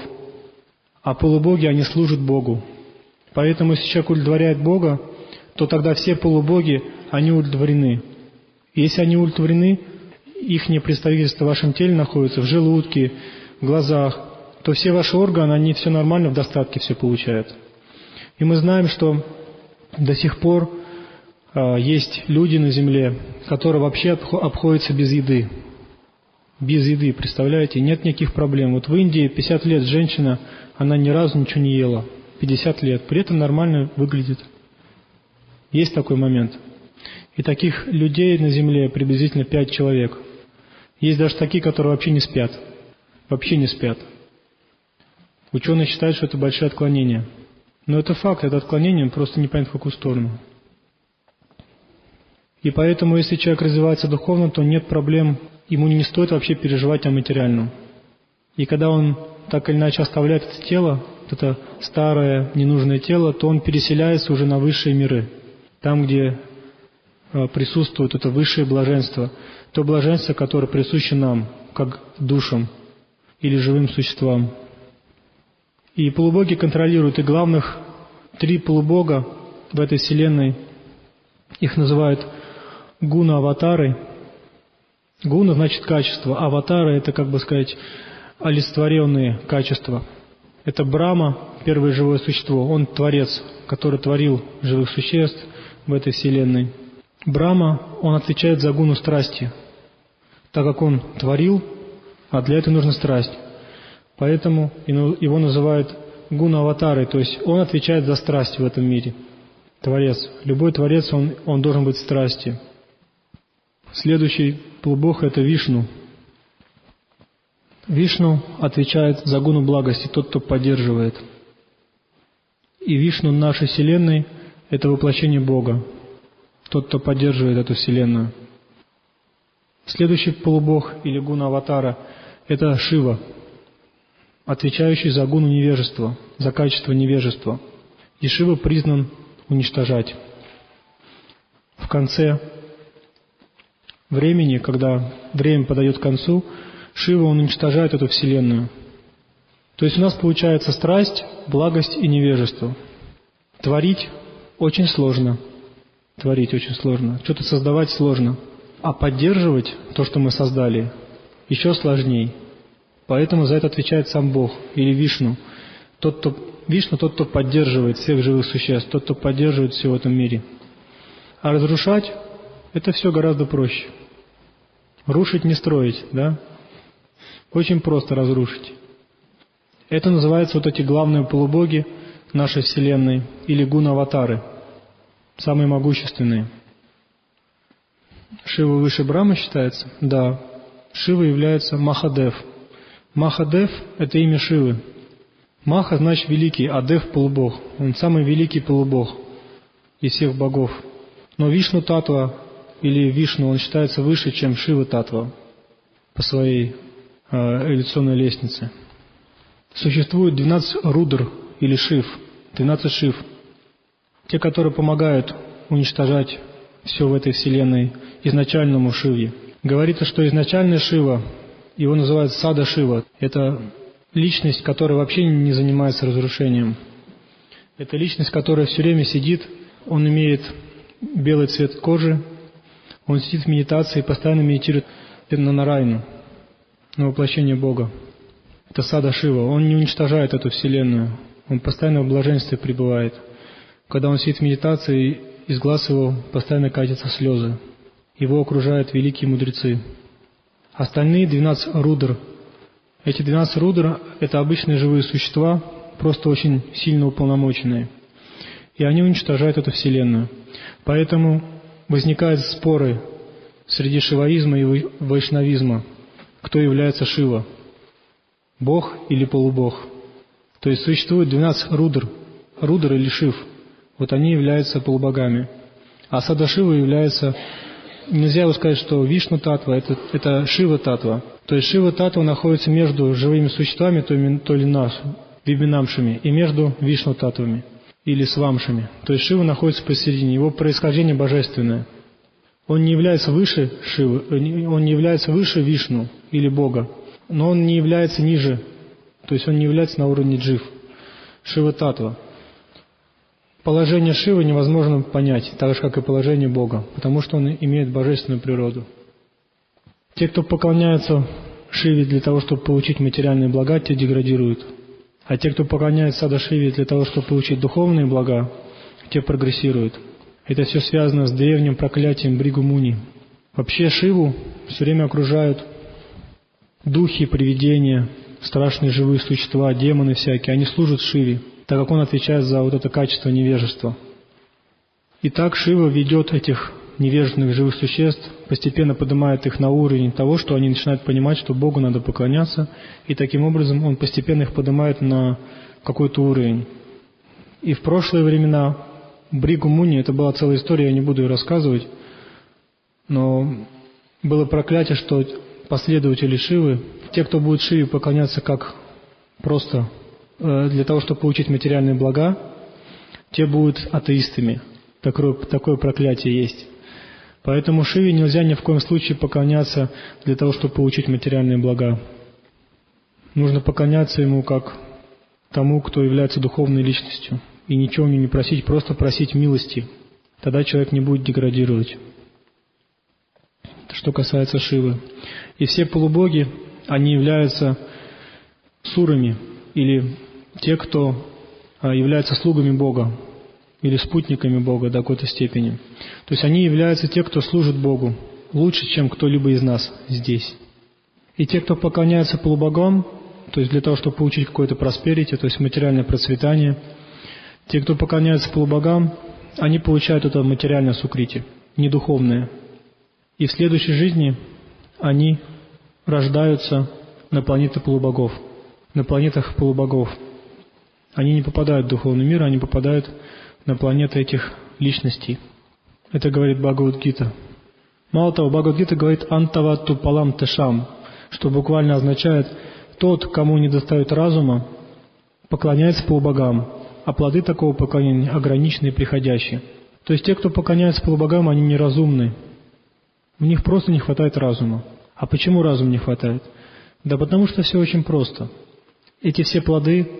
А полубоги, они служат Богу. Поэтому, если человек удовлетворяет Бога, то тогда все полубоги, они удовлетворены. И если они удовлетворены, их представительство в вашем теле находится в желудке, в глазах, то все ваши органы, они все нормально, в достатке все получают. И мы знаем, что до сих пор э, есть люди на земле, которые вообще обходятся без еды. без еды, представляете? Нет никаких проблем. Вот в Индии пятьдесят лет женщина, она ни разу ничего не ела. пятьдесят лет. При этом нормально выглядит. Есть такой момент. И таких людей на Земле приблизительно пять человек. Есть даже такие, которые вообще не спят. Вообще не спят. Ученые считают, что это большое отклонение. Но это факт, это отклонение, просто непонятно в какую сторону. И поэтому, если человек развивается духовно, то нет проблем, ему не стоит вообще переживать о материальном. И когда он так или иначе оставляет это тело, это старое, ненужное тело, то он переселяется уже на высшие миры. Там, где присутствует это высшее блаженство, то блаженство, которое присуще нам, как душам или живым существам. И полубоги контролируют и главных три полубога в этой вселенной. Их называют гуна-аватары. Гуна значит качество, аватары это, как бы сказать, олицетворенные качества. Это Брахма, первое живое существо, он творец, который творил живых существ в этой вселенной. Брахма, он отвечает за гуну страсти, так как он творил, а для этого нужна страсть. Поэтому его называют гуна-аватарой, то есть он отвечает за страсть в этом мире. Творец. Любой творец, он, он должен быть в страсти. Следующий полубог – это Вишну. Вишну отвечает за гуну благости, тот, кто поддерживает. И Вишну нашей вселенной – это воплощение Бога, тот, кто поддерживает эту вселенную. Следующий полубог или гуна аватара – это Шива, отвечающий за гуну невежества, за качество невежества. И Шива признан уничтожать. В конце времени, когда время подойдет к концу, Шива, он уничтожает эту вселенную. То есть у нас получается страсть, благость и невежество. Творить очень сложно. Творить очень сложно. Что-то создавать сложно. А поддерживать то, что мы создали, еще сложнее. Поэтому за это отвечает сам Бог или Вишну. Тот, кто, Вишну тот, кто поддерживает всех живых существ, тот, кто поддерживает все в этом мире. А разрушать – это все гораздо проще. Рушить, не строить, да? Очень просто разрушить. Это называется вот эти главные полубоги нашей Вселенной или гуна-аватары, самые могущественные. Шива выше Брахмы считается? Да. Шива является Махадев. Махадев – это имя Шивы. Маха значит великий, а Дев – полубог. Он самый великий полубог из всех богов. Но Вишну Татва или Вишну, он считается выше, чем Шива Татва по своей э, эволюционной лестнице. Существует двенадцать рудр или шив, двенадцать шив. Те, которые помогают уничтожать все в этой вселенной изначальному Шиве. Говорится, что изначальный Шива, его называют Сада Шива, это личность, которая вообще не занимается разрушением. Это личность, которая все время сидит, он имеет белый цвет кожи, он сидит в медитации и постоянно медитирует на Нарайну, на воплощение Бога. Это Сада Шива. Он не уничтожает эту вселенную, он постоянно в блаженстве пребывает. Когда он сидит в медитации, из глаз его постоянно катятся слезы. Его окружают великие мудрецы. Остальные двенадцать рудр. Эти двенадцать рудр – это обычные живые существа, просто очень сильно уполномоченные. И они уничтожают эту вселенную. Поэтому возникают споры среди шиваизма и вайшнавизма, кто является Шива, Бог или полубог. То есть существует двенадцать рудр, рудр или Шив. Вот они являются полубогами. А Сада Шива является, нельзя его сказать, что Вишну Татва, это, это Шива Татва. То есть Шива Татва находится между живыми существами, то ли нас, вибинамшами, и между Вишну Татвами или свамшами. То есть Шива находится посередине, его происхождение божественное. Он не является выше Шивы, он не является выше Вишну или Бога, но он не является ниже, то есть он не является на уровне джив. Шива Татва. Положение Шивы невозможно понять, так же, как и положение Бога, потому что он имеет божественную природу. Те, кто поклоняются Шиве для того, чтобы получить материальные блага, те деградируют. А те, кто поклоняется Сада Шиве для того, чтобы получить духовные блага, те прогрессируют. Это все связано с древним проклятием Бригу Муни. Вообще Шиву все время окружают духи, привидения, страшные живые существа, демоны всякие, они служат Шиве, так как он отвечает за вот это качество невежества. И так Шива ведет этих невежественных живых существ, постепенно поднимает их на уровень того, что они начинают понимать, что Богу надо поклоняться, и таким образом он постепенно их поднимает на какой-то уровень. И в прошлые времена Бригу Муни, это была целая история, я не буду ее рассказывать, но было проклятие, что последователи Шивы, те, кто будет Шиве поклоняться как просто э, для того, чтобы получить материальные блага, те будут атеистами. Такое, такое проклятие есть. Поэтому Шиве нельзя ни в коем случае поклоняться для того, чтобы получить материальные блага. Нужно поклоняться ему как тому, кто является духовной личностью. И ничего у него не просить, просто просить милости. Тогда человек не будет деградировать. Что касается Шивы. И все полубоги, они являются сурами, или те, кто являются слугами Бога, или спутниками Бога до какой-то степени. То есть они являются те, кто служит Богу лучше, чем кто-либо из нас здесь. И те, кто поклоняется полубогам, то есть для того, чтобы получить какое-то просперити, то есть материальное процветание, те, кто поклоняется полубогам, они получают это материальное сукрити, не духовное. И в следующей жизни они рождаются на планете полубогов, на планетах полубогов. Они не попадают в духовный мир, они попадают на планеты этих личностей. Это говорит Бхагавад-гита. Мало того, Бхагавад-гита говорит «антаватту палам тэшам», что буквально означает «тот, кому не достает разума, поклоняется полубогам, а плоды такого поклонения ограничены и приходящие». То есть те, кто поклоняется полубогам, они неразумны. У них просто не хватает разума. А почему разума не хватает? Да потому что все очень просто. Эти все плоды,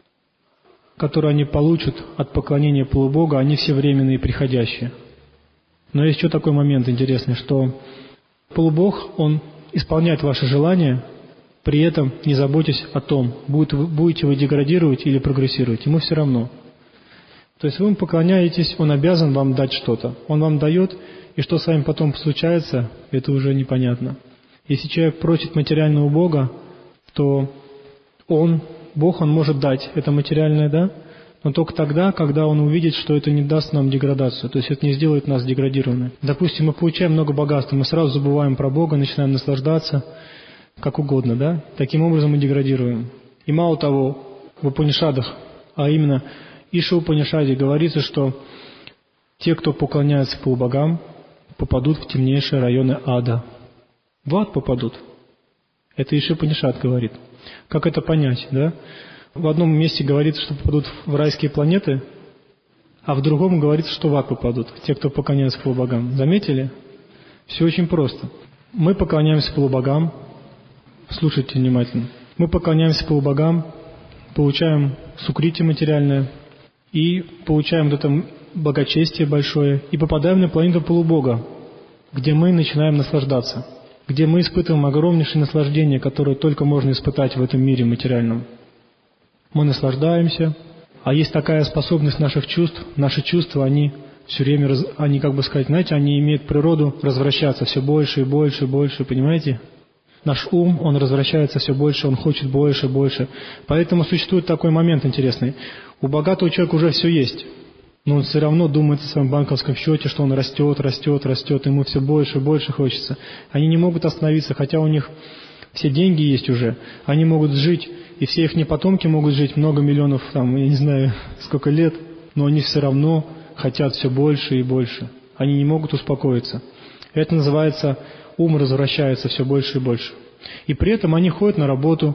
которые они получат от поклонения полубога, они все временные и приходящие. Но есть еще такой момент интересный, что полубог, он исполняет ваши желания, при этом не заботясь о том, будете вы деградировать или прогрессировать. Ему все равно. То есть вы ему поклоняетесь, он обязан вам дать что-то. Он вам дает, и что с вами потом случается, это уже непонятно. Если человек просит материального Бога, то он, Бог, он может дать это материальное, да, но только тогда, когда он увидит, что это не даст нам деградацию, то есть это не сделает нас деградированными. Допустим, мы получаем много богатства, мы сразу забываем про Бога, начинаем наслаждаться, как угодно, да, таким образом мы деградируем. И мало того, в Упанишадах, а именно Иша Упанишаде говорится, что те, кто поклоняется полубогам, попадут в темнейшие районы ада. В ад попадут. Это Иша Упанишад говорит. Как это понять, да? В одном месте говорится, что попадут в райские планеты, а в другом говорится, что в ад попадут, те, кто поклоняется полубогам. Заметили? Все очень просто. Мы поклоняемся полубогам, слушайте внимательно. Мы поклоняемся полубогам, получаем сукрити материальное и получаем вот это благочестие большое и попадаем на планету полубога, где мы начинаем наслаждаться, где мы испытываем огромнейшее наслаждение, которое только можно испытать в этом мире материальном. Мы наслаждаемся, а есть такая способность наших чувств, наши чувства, они все время, они, как бы сказать, знаете, они имеют природу развращаться все больше и больше и больше, понимаете? Наш ум, он развращается все больше, он хочет больше и больше. Поэтому существует такой момент интересный. У богатого человека уже все есть, но он все равно думает о своем банковском счете, что он растет, растет, растет, ему все больше и больше хочется. Они не могут остановиться, хотя у них все деньги есть уже, они могут жить, и все их потомки могут жить много миллионов, там, я не знаю, сколько лет, но они все равно хотят все больше и больше. Они не могут успокоиться. Это называется ум развращается все больше и больше. И при этом они ходят на работу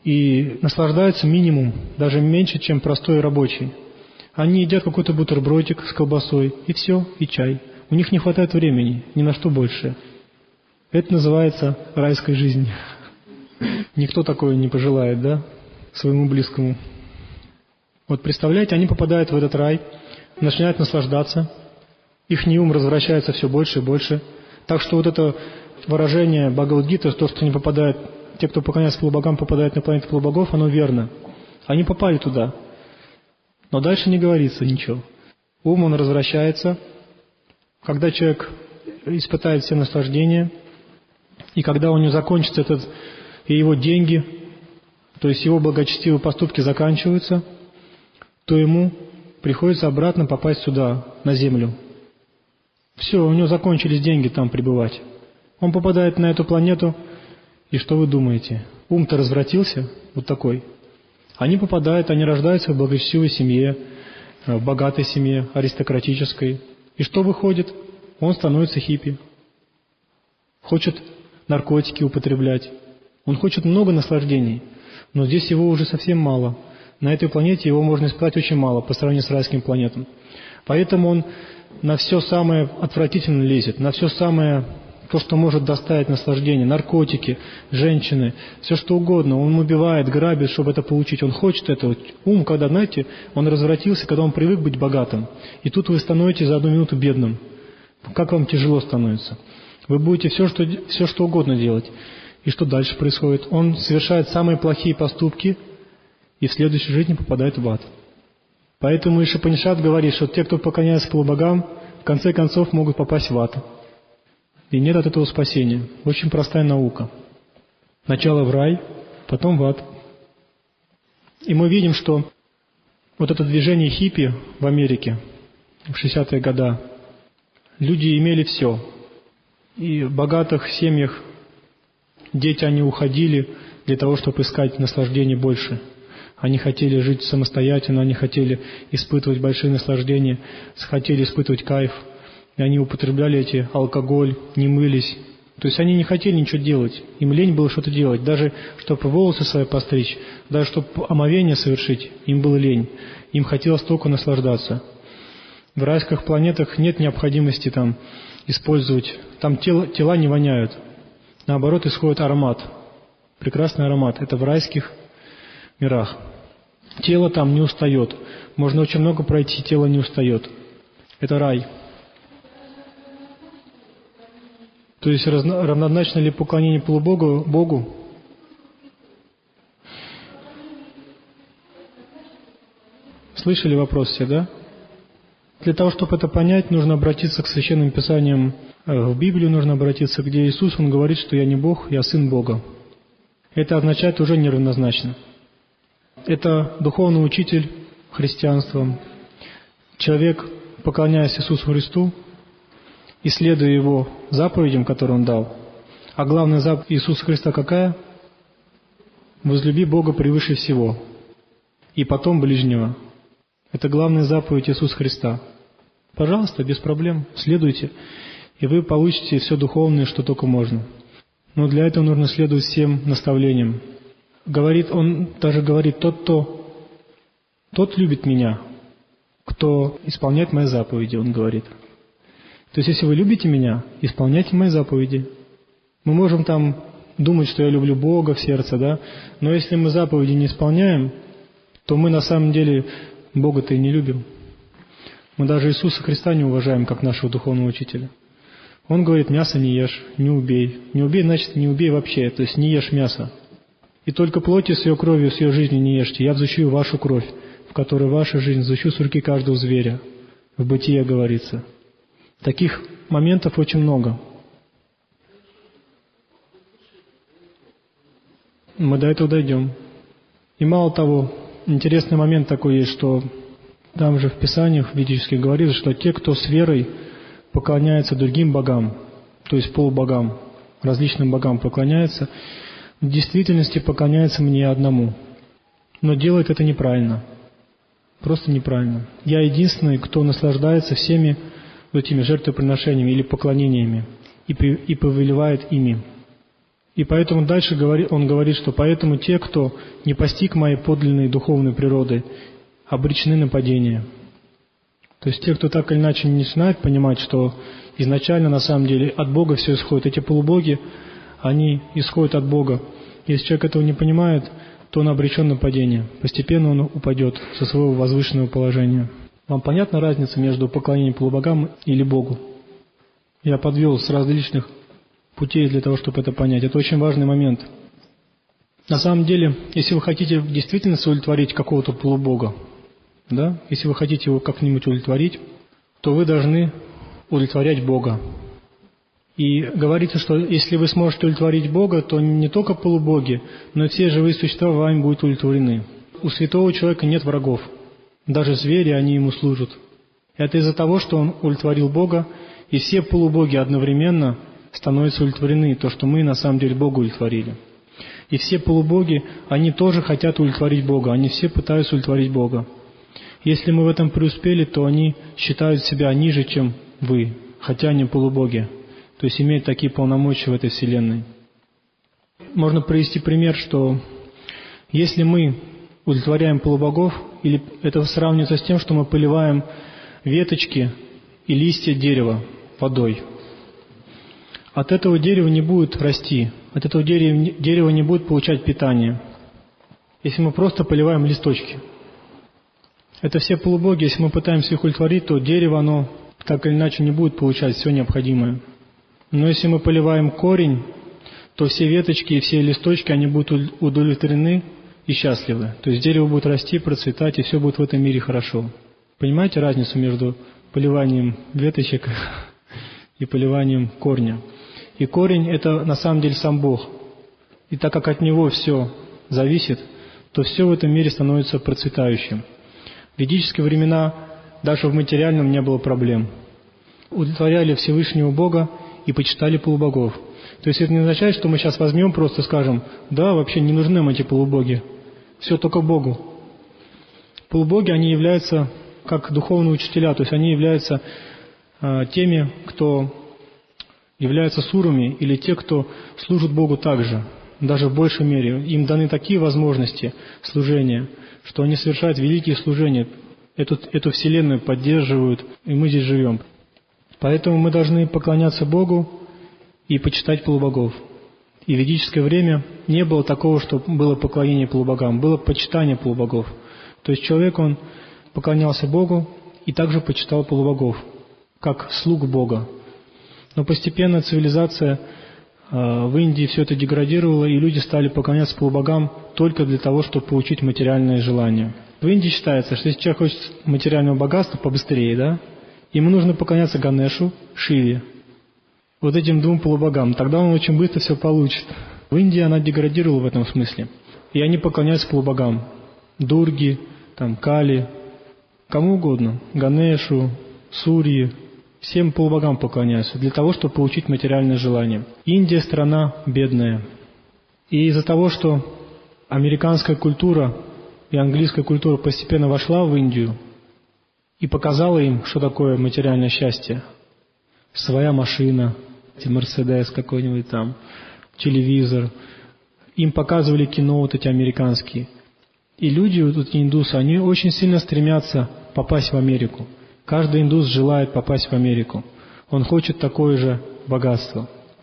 и наслаждаются минимум, даже меньше, чем простой рабочий. Они едят какой-то бутербродик с колбасой, и все, и чай. У них не хватает времени, ни на что больше. Это называется райской жизнью. Никто такое не пожелает, да, своему близкому. Вот представляете, они попадают в этот рай, начинают наслаждаться, их ум развращается все больше и больше. Так что вот это выражение Бхагавад-гиты, то, что они попадают, те, кто поклоняется полубогам, попадают на планету полубогов, оно верно. Они попали туда. Но дальше не говорится ничего. Ум, он развращается. Когда человек испытает все наслаждения, и когда у него закончится этот и его деньги, то есть его благочестивые поступки заканчиваются, то ему приходится обратно попасть сюда, на землю. Все, у него закончились деньги там пребывать. Он попадает на эту планету, и что вы думаете? Ум-то развратился, вот такой. Они попадают, они рождаются в благочестивой семье, в богатой семье, аристократической. И что выходит? Он становится хиппи. Хочет наркотики употреблять. Он хочет много наслаждений, но здесь его уже совсем мало. На этой планете его можно испытать очень мало по сравнению с райским планетам. Поэтому он на все самое отвратительное лезет, на все самое, то, что может доставить наслаждение, наркотики, женщины, все что угодно. Он убивает, грабит, чтобы это получить. Он хочет этого. Ум, когда, знаете, он развратился, когда он привык быть богатым. И тут вы становитесь за одну минуту бедным. Как вам тяжело становится. Вы будете все что, все, что угодно делать. И что дальше происходит? Он совершает самые плохие поступки и в следующей жизни попадает в ад. Поэтому Ишупанишад говорит, что те, кто поклоняется полубогам, в конце концов могут попасть в ад. И нет от этого спасения. Очень простая наука. Сначала в рай, потом в ад. И мы видим, что вот это движение хиппи в Америке в шестидесятые годы, люди имели все. И в богатых семьях дети, они уходили для того, чтобы искать наслаждение больше. Они хотели жить самостоятельно, они хотели испытывать большие наслаждения, хотели испытывать кайф. И они употребляли эти алкоголь, не мылись. То есть они не хотели ничего делать. Им лень было что-то делать. Даже чтобы волосы свои постричь, даже чтобы омовение совершить, им было лень. Им хотелось только наслаждаться. В райских планетах нет необходимости там использовать. Там тела, тела не воняют. Наоборот, исходит аромат. Прекрасный аромат. Это в райских мирах. Тело там не устает. Можно очень много пройти, тело не устает. Это рай. То есть равнозначно ли поклонение полубогу Богу? Слышали вопрос все, да? Для того, чтобы это понять, нужно обратиться к Священным Писаниям. В Библию нужно обратиться, где Иисус, Он говорит, что «Я не Бог, я Сын Бога». Это означает уже неравнозначно. Это духовный учитель христианства. Человек, поклоняясь Иисусу Христу, и следуя Его заповедям, которые Он дал. А главная заповедь Иисуса Христа какая? Возлюби Бога превыше всего. И потом ближнего. Это главная заповедь Иисуса Христа. Пожалуйста, без проблем, следуйте. И вы получите все духовное, что только можно. Но для этого нужно следовать всем наставлениям. Говорит, Он даже говорит, тот, кто, тот любит Меня, кто исполняет Мои заповеди, Он говорит. То есть, если вы любите Меня, исполняйте Мои заповеди. Мы можем там думать, что я люблю Бога в сердце, да? Но если мы заповеди не исполняем, то мы на самом деле Бога-то и не любим. Мы даже Иисуса Христа не уважаем, как нашего духовного учителя. Он говорит, мясо не ешь, не убей. Не убей, значит, не убей вообще, то есть не ешь мясо. И только плотью с ее кровью, с ее жизнью не ешьте. Я взыщу вашу кровь, в которой ваша жизнь, взыщу с руки каждого зверя. В Бытие говорится. Таких моментов очень много. Мы до этого дойдем. И мало того, интересный момент такой есть, что там же в Писаниях ведических говорится, что те, кто с верой поклоняется другим богам, то есть полубогам, различным богам поклоняется, в действительности поклоняется мне одному. Но делает это неправильно. Просто неправильно. Я единственный, кто наслаждается всеми этими жертвоприношениями или поклонениями и, и повелевает ими. И поэтому дальше он говорит, что поэтому те, кто не постиг моей подлинной духовной природы, обречены на падение. То есть те, кто так или иначе не начинает понимать, что изначально на самом деле от Бога все исходит. Эти полубоги, они исходят от Бога. Если человек этого не понимает, то он обречен на падение. Постепенно он упадет со своего возвышенного положения. Вам понятна разница между поклонением полубогам или Богу? Я подвел с различных путей для того, чтобы это понять. Это очень важный момент. На самом деле, если вы хотите действительно удовлетворить какого-то полубога, да, если вы хотите его как-нибудь удовлетворить, то вы должны удовлетворять Бога. И говорится, что если вы сможете удовлетворить Бога, то не только полубоги, но и все живые существа вами будут удовлетворены. У святого человека нет врагов. Даже звери, они ему служат. Это из-за того, что он удовлетворил Бога, и все полубоги одновременно становятся удовлетворены, то, что мы на самом деле Бога удовлетворили. И все полубоги, они тоже хотят удовлетворить Бога, они все пытаются удовлетворить Бога. Если мы в этом преуспели, то они считают себя ниже, чем вы, хотя они полубоги. То есть имеют такие полномочия в этой вселенной. Можно привести пример, что если мы удовлетворяем полубогов, или это сравнивается с тем, что мы поливаем веточки и листья дерева водой. От этого дерева не будет расти, от этого дерева, дерева не будет получать питание, если мы просто поливаем листочки. Это все полубоги, если мы пытаемся их удовлетворить, то дерево, оно так или иначе не будет получать все необходимое. Но если мы поливаем корень, то все веточки и все листочки, они будут удовлетворены и счастливы. То есть дерево будет расти, процветать, и все будет в этом мире хорошо. Понимаете разницу между поливанием веточек и поливанием корня? И корень – это на самом деле сам Бог. И так как от Него все зависит, то все в этом мире становится процветающим. В ведические времена даже в материальном не было проблем. Удовлетворяли Всевышнего Бога и почитали полубогов. То есть это не означает, что мы сейчас возьмем просто скажем, да, вообще не нужны нам эти полубоги, все только Богу. Полубоги, они являются как духовные учителя, то есть они являются э, теми, кто являются сурами, или те, кто служит Богу также, даже в большей мере. Им даны такие возможности служения, что они совершают великие служения, эту, эту вселенную поддерживают, и мы здесь живем. Поэтому мы должны поклоняться Богу и почитать полубогов. И в ведическое время не было такого, что было поклонение полубогам, было почитание полубогов. То есть человек, он поклонялся Богу и также почитал полубогов, как слуг Бога. Но постепенно цивилизация э, в Индии все это деградировала, и люди стали поклоняться полубогам только для того, чтобы получить материальное желание. В Индии считается, что если человек хочет материального богатства побыстрее, да, ему нужно поклоняться Ганешу, Шиве, вот этим двум полубогам. Тогда он очень быстро все получит. В Индии она деградировала в этом смысле. И они поклоняются полубогам. Дурги, там, Кали, кому угодно. Ганешу, Сурьи. Всем полубогам поклоняются для того, чтобы получить материальное желание. Индия страна бедная. И из-за того, что американская культура и английская культура постепенно вошла в Индию, и показала им, что такое материальное счастье. Своя машина, Мерседес какой-нибудь там, телевизор. Им показывали кино вот эти американские. И люди, вот эти индусы, они очень сильно стремятся попасть в Америку. Каждый индус желает попасть в Америку. Он хочет такое же богатство.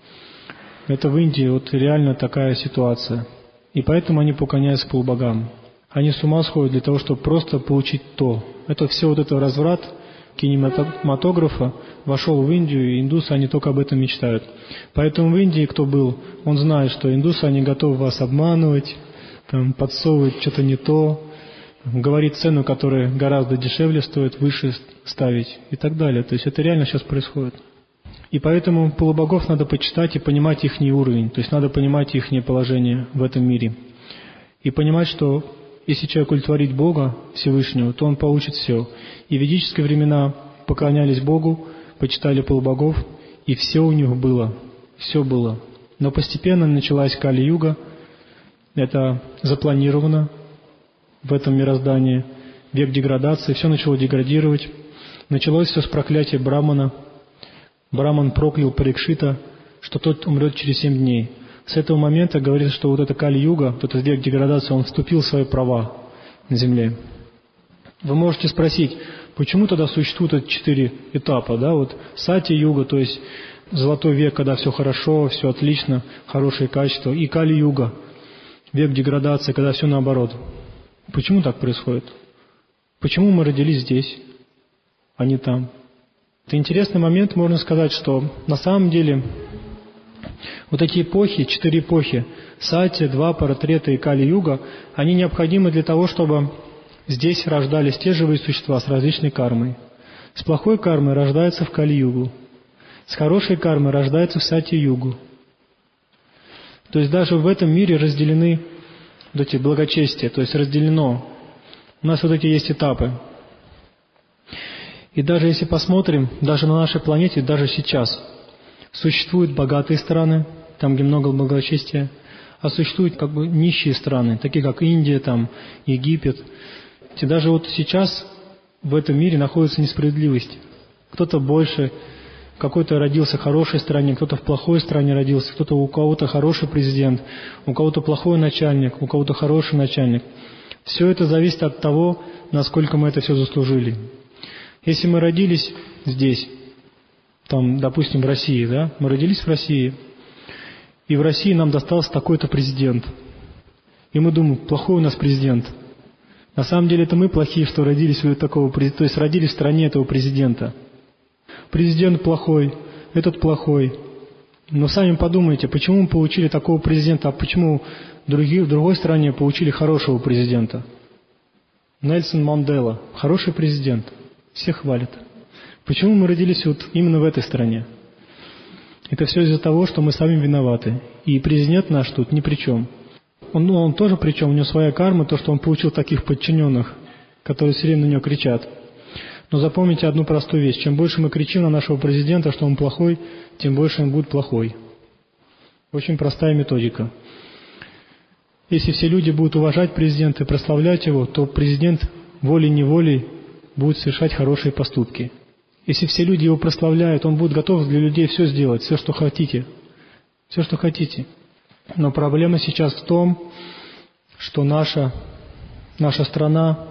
Это в Индии вот реально такая ситуация. И поэтому они поклоняются полубогам. Они с ума сходят для того, чтобы просто получить то. Это все вот этот разврат кинематографа вошел в Индию, и индусы, они только об этом мечтают. Поэтому в Индии, кто был, он знает, что индусы, они готовы вас обманывать, там, подсовывать что-то не то, говорить цену, которая гораздо дешевле стоит, выше ставить и так далее. То есть это реально сейчас происходит. И поэтому полубогов надо почитать и понимать их уровень, то есть надо понимать их положение в этом мире. И понимать, что если человек удовлетворит Бога Всевышнего, то он получит все. И в ведические времена поклонялись Богу, почитали полубогов, и все у них было, все было. Но постепенно началась Кали-юга, это запланировано в этом мироздании, век деградации, все начало деградировать. Началось все с проклятия Брамана. Браман проклял Парикшита, что тот умрет через семь дней. С этого момента говорится, что вот эта Кали-юга, вот этот век деградации, он вступил в свои права на земле. Вы можете спросить, почему тогда существуют эти четыре этапа, да, вот Сати-юга, то есть золотой век, когда все хорошо, все отлично, хорошие качества, и Кали-юга, век деградации, когда все наоборот. Почему так происходит? Почему мы родились здесь, а не там? Это интересный момент, можно сказать, что на самом деле вот эти эпохи, четыре эпохи, Сати, Двапара, Трета и Кали-юга, они необходимы для того, чтобы здесь рождались те живые существа с различной кармой. С плохой кармой рождаются в Кали-югу. С хорошей кармой рождается в сати-югу. То есть даже в этом мире разделены вот эти благочестия, то есть разделено. У нас вот эти есть этапы. И даже если посмотрим, даже на нашей планете, даже сейчас, существуют богатые страны, там, где много благочестия, а существуют как бы нищие страны, такие как Индия, там, Египет. И даже вот сейчас в этом мире находится несправедливость. Кто-то больше, какой-то родился в хорошей стране, кто-то в плохой стране родился, кто-то у кого-то хороший президент, у кого-то плохой начальник, у кого-то хороший начальник. Все это зависит от того, насколько мы это все заслужили. Если мы родились здесь, там, допустим, в России, да, мы родились в России, и в России нам достался такой-то президент. И мы думаем, плохой у нас президент. На самом деле это мы плохие, что родились у такого президента, то есть родились в стране этого президента. Президент плохой, этот плохой. Но сами подумайте, почему мы получили такого президента, а почему другие, в другой стране получили хорошего президента? Нельсон Мандела, хороший президент, всех хвалят. Почему мы родились вот именно в этой стране? Это все из-за того, что мы сами виноваты. И президент наш тут ни при чем. Он, ну, он тоже при чем, у него своя карма, то, что он получил таких подчиненных, которые все время на него кричат. Но запомните одну простую вещь. Чем больше мы кричим на нашего президента, что он плохой, тем больше он будет плохой. Очень простая методика. Если все люди будут уважать президента и прославлять его, то президент волей-неволей будет совершать хорошие поступки. Если все люди его прославляют, он будет готов для людей все сделать, все, что хотите. Все, что хотите. Но проблема сейчас в том, что наша, наша страна,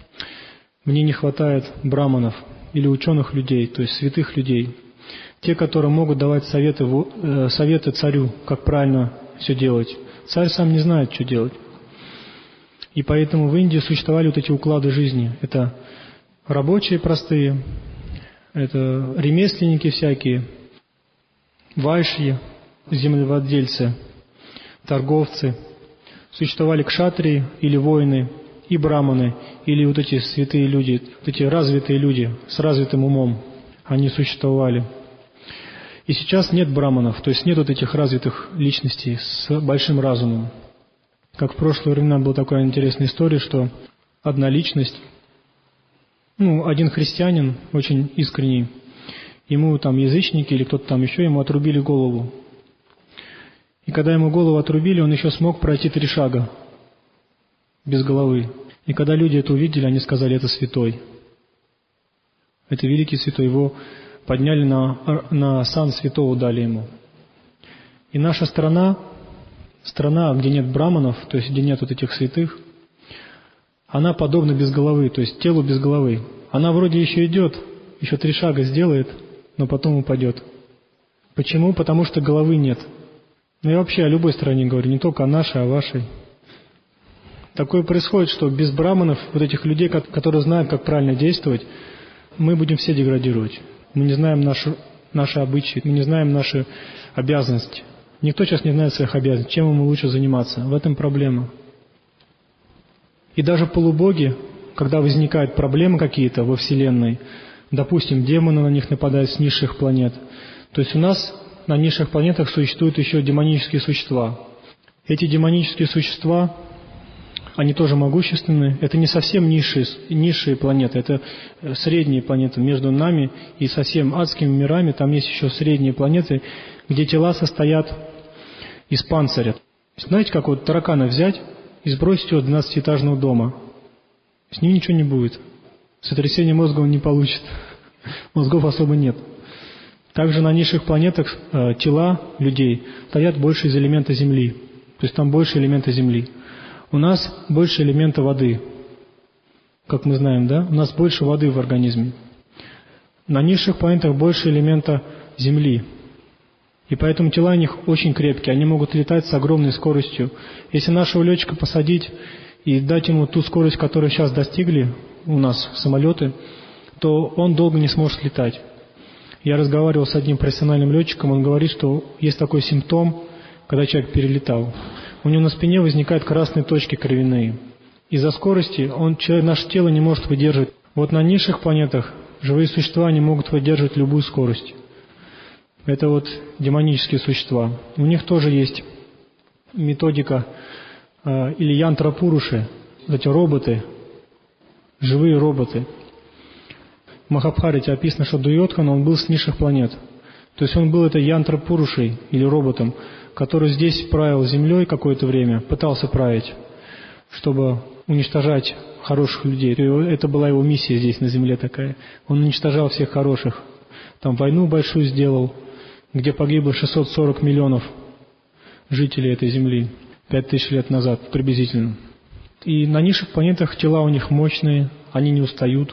в ней не хватает браманов или ученых людей, то есть святых людей. Те, которые могут давать советы, э, советы царю, как правильно все делать. Царь сам не знает, что делать. И поэтому в Индии существовали вот эти уклады жизни. Это рабочие простые, это ремесленники всякие, вайшьи, землевладельцы, торговцы. Существовали кшатрии или воины, и браманы, или вот эти святые люди, вот эти развитые люди с развитым умом, они существовали. И сейчас нет браманов, то есть нет вот этих развитых личностей с большим разумом. Как в прошлые времена была такая интересная история, что одна личность, ну, один христианин, очень искренний, ему там язычники или кто-то там еще, ему отрубили голову. И когда ему голову отрубили, он еще смог пройти три шага без головы. И когда люди это увидели, они сказали, это святой. Это великий святой. Его подняли на, на сан святого, дали ему. И наша страна, страна, где нет браманов, то есть где нет вот этих святых, она подобна без головы, то есть телу без головы. Она вроде еще идет, еще три шага сделает, но потом упадет. Почему? Потому что головы нет. Ну я вообще о любой стране говорю, не только о нашей, а о вашей. Такое происходит, что без браманов, вот этих людей, которые знают, как правильно действовать, мы будем все деградировать. Мы не знаем наши, наши обычаи, мы не знаем наши обязанности. Никто сейчас не знает своих обязанностей, чем ему лучше заниматься. В этом проблема. И даже полубоги, когда возникают проблемы какие-то во Вселенной, допустим, демоны на них нападают с низших планет, то есть у нас на низших планетах существуют еще демонические существа. Эти демонические существа, они тоже могущественны. Это не совсем низшие, низшие планеты, это средние планеты. Между нами и совсем адскими мирами там есть еще средние планеты, где тела состоят из панциря. Знаете, как вот таракана взять и сбросить его с двенадцатиэтажного дома? С ним ничего не будет. Сотрясение мозга он не получит. Мозгов особо нет. Также на низших планетах э, тела людей стоят больше из элемента Земли. То есть там больше элемента Земли. У нас больше элемента воды. Как мы знаем, да? У нас больше воды в организме. На низших планетах больше элемента Земли. И поэтому тела у них очень крепкие. Они могут летать с огромной скоростью. Если нашего летчика посадить и дать ему ту скорость, которую сейчас достигли у нас самолеты, то он долго не сможет летать. Я разговаривал с одним профессиональным летчиком, он говорит, что есть такой симптом, когда человек перелетал. У него на спине возникают красные точки кровяные. Из-за скорости он, человек, наше тело не может выдерживать. Вот на низших планетах живые существа не могут выдерживать любую скорость. Это вот демонические существа. У них тоже есть методика э, или янтра-пуруши, эти роботы, живые роботы. В Махабхарате описано, что Дуйодхан, он был с низших планет. То есть он был этой янтра-пурушей или роботом, который здесь правил землей какое-то время, пытался править, чтобы уничтожать хороших людей. Это была его миссия здесь на земле такая. Он уничтожал всех хороших. Там войну большую сделал, где погибло шестьсот сорок миллионов жителей этой земли, пять тысяч лет назад приблизительно. И на низших планетах тела у них мощные, они не устают.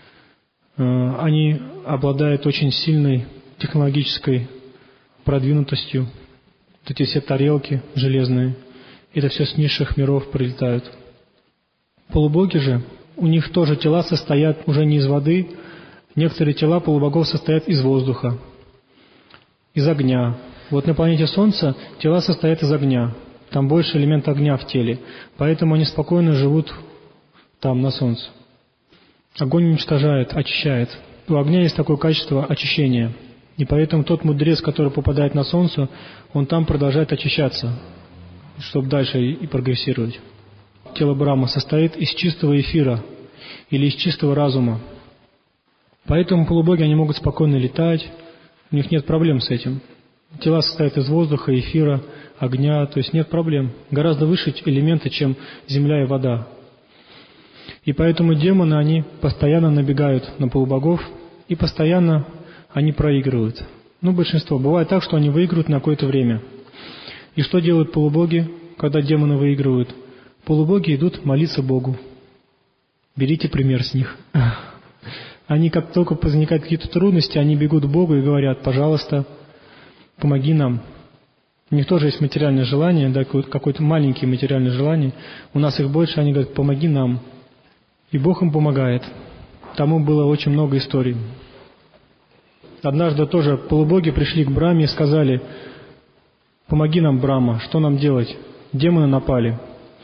Они обладают очень сильной технологической продвинутостью. Вот эти все тарелки железные, это все с низших миров прилетают. Полубоги же, у них тоже тела состоят уже не из воды, некоторые тела полубогов состоят из воздуха, из огня. Вот на планете Солнца тела состоят из огня, там больше элемента огня в теле, поэтому они спокойно живут там, на Солнце. Огонь уничтожает, очищает. У огня есть такое качество очищения. И поэтому тот мудрец, который попадает на Солнце, он там продолжает очищаться, чтобы дальше и прогрессировать. Тело Брахмы состоит из чистого эфира или из чистого разума. Поэтому полубоги, они могут спокойно летать, у них нет проблем с этим. Тела состоят из воздуха, эфира, огня, то есть нет проблем. Гораздо выше элементы, чем земля и вода. И поэтому демоны, они постоянно набегают на полубогов, и постоянно они проигрывают. Ну, большинство. Бывает так, что они выигрывают на какое-то время. И что делают полубоги, когда демоны выигрывают? Полубоги идут молиться Богу. Берите пример с них. Они, как только возникают какие-то трудности, они бегут к Богу и говорят: пожалуйста, помоги нам. У них тоже есть материальное желание, да, какое-то маленькие материальные желания. У нас их больше, они говорят: помоги нам. И Бог им помогает. Тому было очень много историй. Однажды тоже полубоги пришли к Брахме и сказали: помоги нам, Брахма, что нам делать? Демоны напали.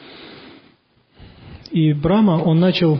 И Брахма, он начал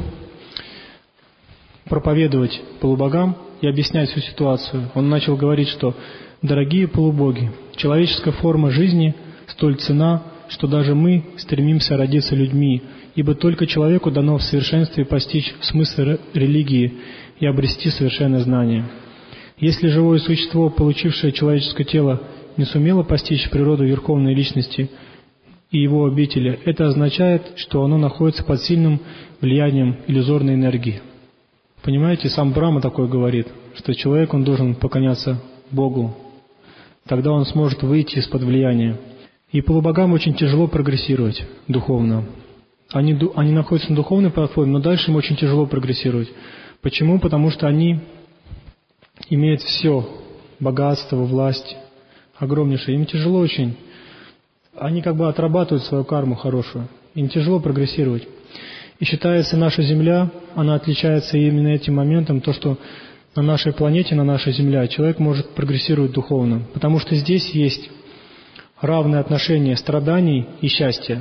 проповедовать полубогам и объяснять всю ситуацию. Он начал говорить, что: дорогие полубоги, человеческая форма жизни столь ценна, что даже мы стремимся родиться людьми, ибо только человеку дано в совершенстве постичь смысл религии и обрести совершенное знание. Если живое существо, получившее человеческое тело, не сумело постичь природу Верховной Личности и его обители, это означает, что оно находится под сильным влиянием иллюзорной энергии. Понимаете, сам Брахма такое говорит, что человек, он должен поклоняться Богу, тогда он сможет выйти из-под влияния. И полубогам очень тяжело прогрессировать духовно. Они, они находятся на духовной платформе, но дальше им очень тяжело прогрессировать. Почему? Потому что они имеют все, богатство, власть огромнейшее. Им тяжело очень. Они как бы отрабатывают свою карму хорошую. Им тяжело прогрессировать. И считается, наша Земля, она отличается именно этим моментом, то, что на нашей планете, на нашей Земле, человек может прогрессировать духовно. Потому что здесь есть равное отношение страданий и счастья.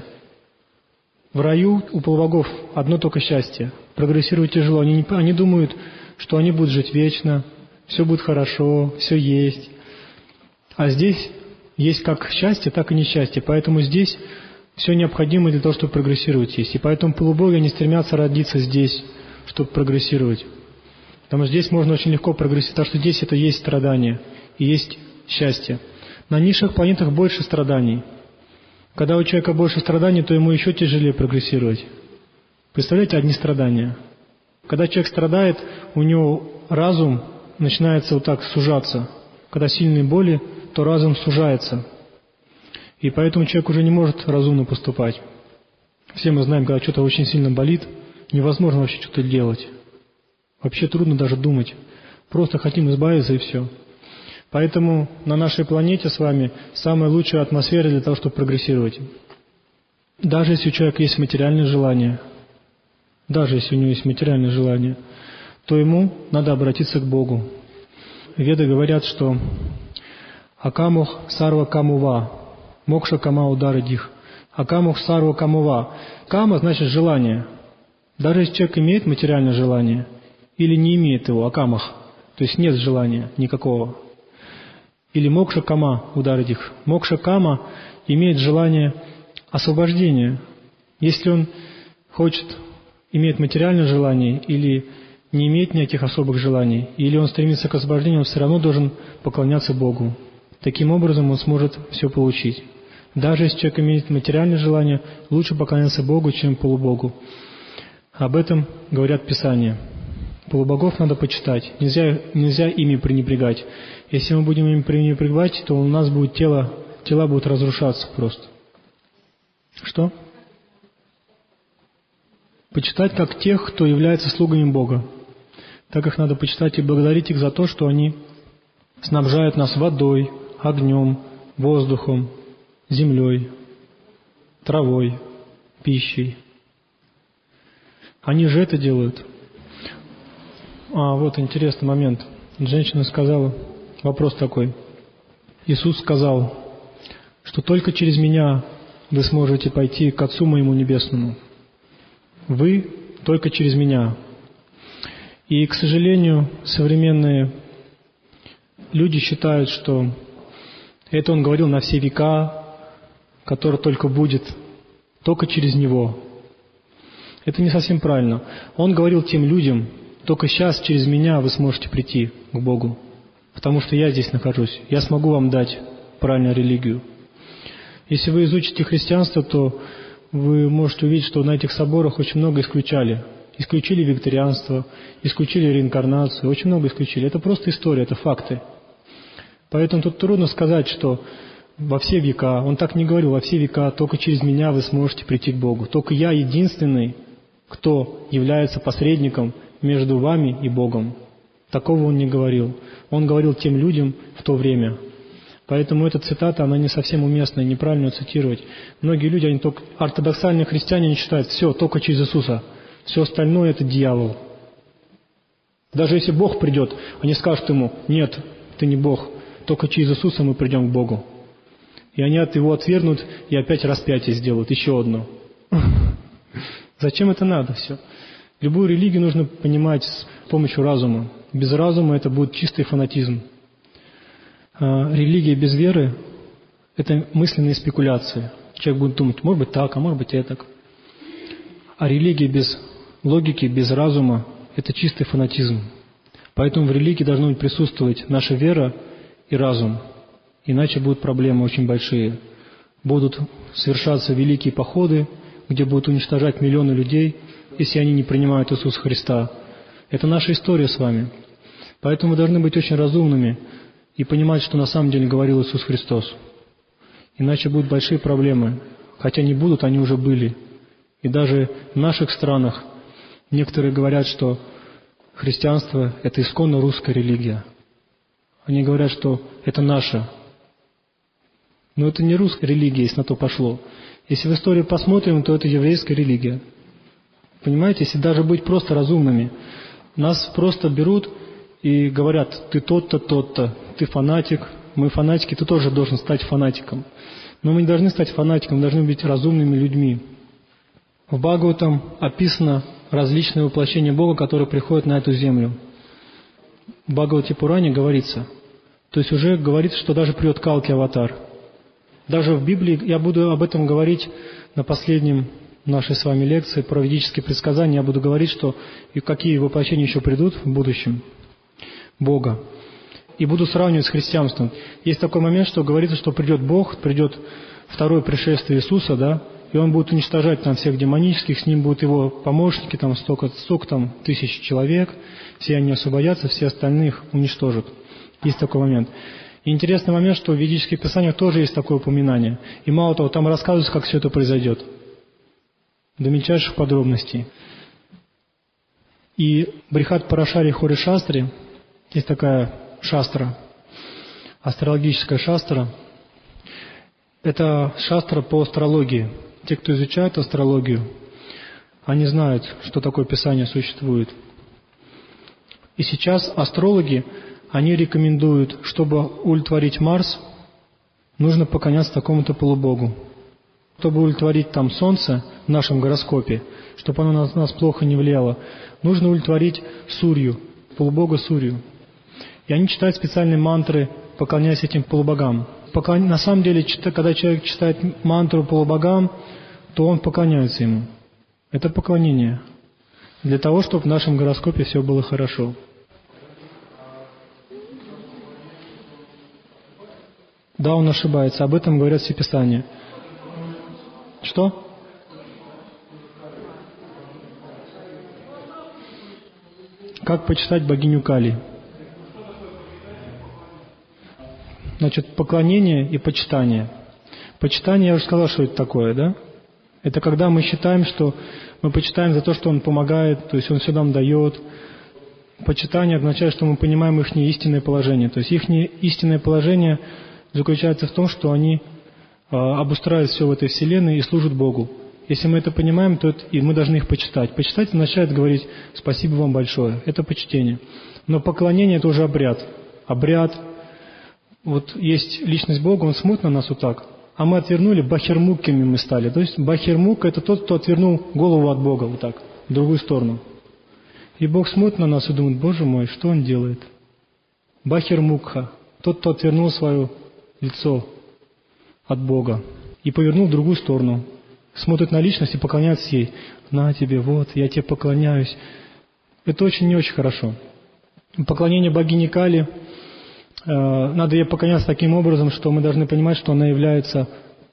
В раю у полубогов одно только счастье. Прогрессировать тяжело. Они, не, они думают, что они будут жить вечно, все будет хорошо, все есть. А здесь есть как счастье, так и несчастье. Поэтому здесь все необходимое для того, чтобы прогрессировать есть. И поэтому полубоги, они стремятся родиться здесь, чтобы прогрессировать. Потому что здесь можно очень легко прогрессировать, потому что здесь это есть страдание и есть счастье. На низших планетах больше страданий. Когда у человека больше страданий, то ему еще тяжелее прогрессировать. Представляете, одни страдания. Когда человек страдает, у него разум начинается вот так сужаться. Когда сильные боли, то разум сужается. И поэтому человек уже не может разумно поступать. Все мы знаем, когда что-то очень сильно болит, невозможно вообще что-то делать. Вообще трудно даже думать. Просто хотим избавиться и все. Поэтому на нашей планете с вами самая лучшая атмосфера для того, чтобы прогрессировать. Даже если у человека есть материальное желание, даже если у него есть материальное желание, то ему надо обратиться к Богу. Веды говорят, что «Акамух сарва камува», «Мокша кама удара дих», «Акамух сарва камува». «Кама» значит желание. Даже если человек имеет материальное желание или не имеет его, «акамах», то есть нет желания никакого, или мокша-кама ударить их. Мокша-кама имеет желание освобождения. Если он хочет, имеет материальное желание или не имеет никаких особых желаний, или он стремится к освобождению, он все равно должен поклоняться Богу. Таким образом он сможет все получить. Даже если человек имеет материальное желание, лучше поклоняться Богу, чем полубогу. Об этом говорят Писания. Полубогов надо почитать. Нельзя, нельзя ими пренебрегать. Если мы будем ими пренебрегать, то у нас будет тело, тела будут разрушаться просто. Что? Почитать как тех, кто является слугами Бога. Так их надо почитать и благодарить их за то, что они снабжают нас водой, огнем, воздухом, землей, травой, пищей. Они же это делают. А, вот интересный момент. Женщина сказала, вопрос такой. Иисус сказал, что только через меня вы сможете пойти к Отцу моему Небесному. Вы только через меня. И, к сожалению, современные люди считают, что это он говорил на все века, который только будет только через него. Это не совсем правильно. Он говорил тем людям, только сейчас через меня вы сможете прийти к Богу, потому что я здесь нахожусь. Я смогу вам дать правильную религию. Если вы изучите христианство, то вы можете увидеть, что на этих соборах очень много исключали. Исключили вегетарианство, исключили реинкарнацию, очень много исключили. Это просто история, это факты. Поэтому тут трудно сказать, что во все века, он так не говорил, во все века только через меня вы сможете прийти к Богу. Только я единственный, кто является посредником между вами и Богом. Такого он не говорил. Он говорил тем людям в то время. Поэтому эта цитата, она не совсем уместная, неправильно цитировать. Многие люди, они только ортодоксальные христиане, они считают, все, только через Иисуса. Все остальное это дьявол. Даже если Бог придет, они скажут ему, нет, ты не Бог, только через Иисуса мы придем к Богу. И они от его отвергнут и опять распятие сделают, еще одно. Зачем это надо все? Любую религию нужно понимать с помощью разума. Без разума это будет чистый фанатизм. А религия без веры – это мысленные спекуляции. Человек будет думать, может быть так, а может быть этак. А религия без логики, без разума – это чистый фанатизм. Поэтому в религии должно быть присутствовать наша вера и разум. Иначе будут проблемы очень большие. Будут совершаться великие походы, где будут уничтожать миллионы людей, если они не принимают Иисуса Христа. Это наша история с вами. Поэтому мы должны быть очень разумными и понимать, что на самом деле говорил Иисус Христос. Иначе будут большие проблемы. Хотя не будут, они уже были. И даже в наших странах некоторые говорят, что христианство – это исконно русская религия. Они говорят, что это наша. Но это не русская религия, если на то пошло. Если в историю посмотрим, то это еврейская религия. Понимаете, если даже быть просто разумными, нас просто берут и говорят, ты тот-то, тот-то, ты фанатик, мы фанатики, ты тоже должен стать фанатиком. Но мы не должны стать фанатиком, мы должны быть разумными людьми. В Бхагаватам описано различные воплощения Бога, которые приходят на эту землю. В Бхагавати Пуране говорится, то есть уже говорится, что даже придет Калки аватар. Даже в Библии, я буду об этом говорить на последнем нашей с вами лекции про ведические предсказания, я буду говорить, что и какие воплощения еще придут в будущем Бога. И буду сравнивать с христианством. Есть такой момент, что говорится, что придет Бог, придет второе пришествие Иисуса, да, и Он будет уничтожать там всех демонических, с Ним будут Его помощники, там столько, столько там тысяч человек, все они освободятся, все остальных уничтожат. Есть такой момент. И интересный момент, что в ведических писаниях тоже есть такое упоминание. И мало того, там рассказывается, как все это произойдет. До мельчайших подробностей. И Брихат Парашари Хори Шастри, есть такая шастра, астрологическая шастра. Это шастра по астрологии. Те, кто изучает астрологию, они знают, что такое писание существует. И сейчас астрологи, они рекомендуют, чтобы удовлетворить Марс, нужно поклоняться такому-то полубогу. Чтобы удовлетворить там Солнце в нашем гороскопе, чтобы оно на нас плохо не влияло, нужно удовлетворить Сурью, полубога Сурью. И они читают специальные мантры поклоняясь этим полубогам. Поклон... На самом деле, когда человек читает мантру полубогам, то он поклоняется ему. Это поклонение. Для того, чтобы в нашем гороскопе все было хорошо. Да, он ошибается. Об этом говорят все Писания. Что? Как почитать богиню Кали? Значит, поклонение и почитание. Почитание, я уже сказал, что это такое, да? Это когда мы считаем, что мы почитаем за то, что Он помогает, то есть Он все нам дает. Почитание означает, что мы понимаем их истинное положение. То есть их истинное положение заключается в том, что они э, обустраивают все в этой вселенной и служат Богу. Если мы это понимаем, то это, и мы должны их почитать. Почитать означает говорить «спасибо вам большое». Это почтение. Но поклонение – это уже обряд. Обряд. Вот есть личность Бога, Он смотрит на нас вот так. А мы отвернули, бахирмукками мы стали. То есть бахирмук – это тот, кто отвернул голову от Бога вот так, в другую сторону. И Бог смотрит на нас и думает: «Боже мой, что Он делает?» Бахирмукха – тот, кто отвернул свое лицо от Бога и повернул в другую сторону. Смотрит на личность и поклоняется ей. «На тебе, вот, я тебе поклоняюсь». Это очень не очень хорошо. Поклонение богине Кали, э, надо ей поклоняться таким образом, что мы должны понимать, что она является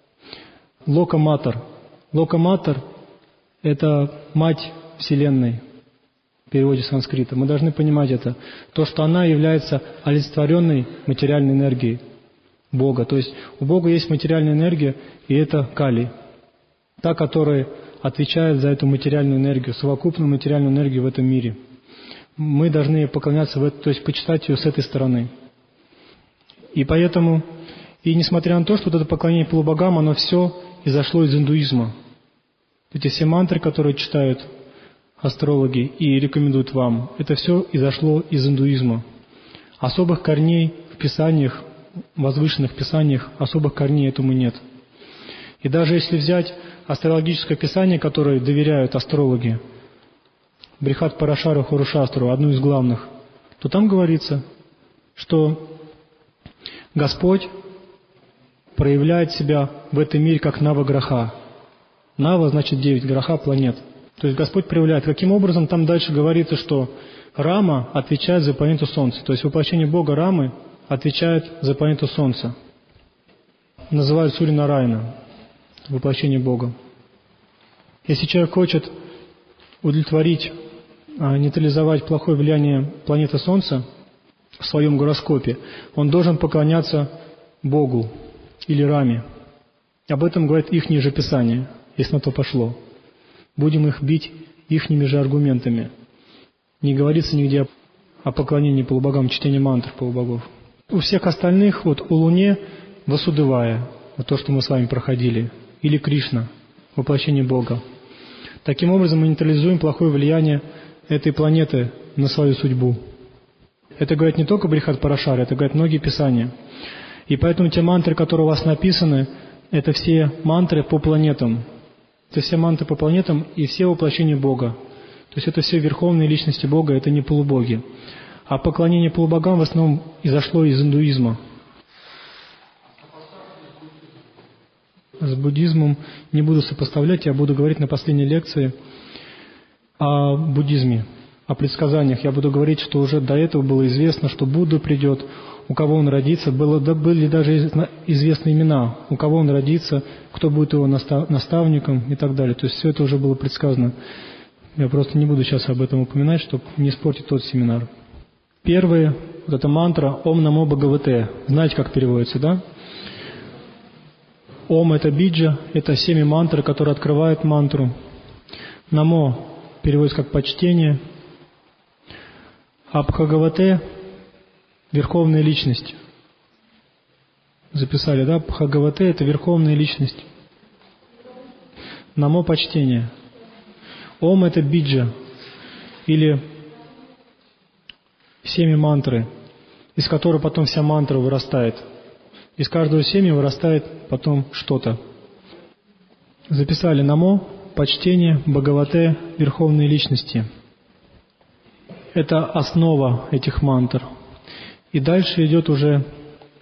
локоматор. Локоматор – это мать Вселенной, в переводе с санскрита. Мы должны понимать это. То, что она является олицетворенной материальной энергией Бога. То есть у Бога есть материальная энергия, и это Кали. Та, которая отвечает за эту материальную энергию, совокупную материальную энергию в этом мире. Мы должны поклоняться, в это, то есть почитать ее с этой стороны. И поэтому, и несмотря на то, что вот это поклонение полубогам, оно все изошло из индуизма. Эти все мантры, которые читают астрологи и рекомендуют вам, это все изошло из индуизма. Особых корней в писаниях, возвышенных писаниях, особых корней этому нет. И даже если взять астрологическое писание, которое доверяют астрологи, Брихат Парашара Хурушастру, одну из главных, то там говорится, что Господь проявляет себя в этом мире как Нава-Граха. Нава значит девять, Граха – планет. То есть Господь проявляет. Каким образом? Там дальше говорится, что Рама отвечает за планету Солнца. То есть воплощение Бога Рамы отвечает за планету Солнца. Называют Сури Нараяна. Воплощение Бога. Если человек хочет удовлетворить, нейтрализовать плохое влияние планеты Солнца в своем гороскопе, он должен поклоняться Богу или Раме. Об этом говорит ихнее же Писание, если на то пошло. Будем их бить ихними же аргументами. Не говорится нигде о поклонении полубогам, чтении мантр полубогов. У всех остальных, вот у Луне Васудевая, вот то, что мы с вами проходили, или Кришна, воплощение Бога. Таким образом мы нейтрализуем плохое влияние этой планеты на свою судьбу. Это говорит не только Брихат Парашара, это говорят многие писания. И поэтому те мантры, которые у вас написаны, это все мантры по планетам. Это все мантры по планетам и все воплощения Бога. То есть это все верховные личности Бога, это не полубоги. А поклонение полубогам в основном изошло из индуизма. С буддизмом не буду сопоставлять, я буду говорить на последней лекции о буддизме, о предсказаниях. Я буду говорить, что уже до этого было известно, что Будда придет, у кого он родится. Было, были даже известны имена, у кого он родится, кто будет его наставником и так далее. То есть все это уже было предсказано. Я просто не буду сейчас об этом упоминать, чтобы не испортить тот семинар. Первое, вот эта мантра «Ом Намо Бхагавате». Знаете, как переводится, да? Ом – это биджа, это семя мантры, которые открывают мантру. Намо переводится как почтение. А Бхагавате – верховная личность. Записали, да? Бхагавате – это верховная личность. Намо – почтение. Ом – это биджа, или семя мантры, из которой потом вся мантра вырастает. Из каждого семя вырастает потом что-то. Записали Намо, почтение, Бхагавате, верховные личности. Это основа этих мантр. И дальше идет уже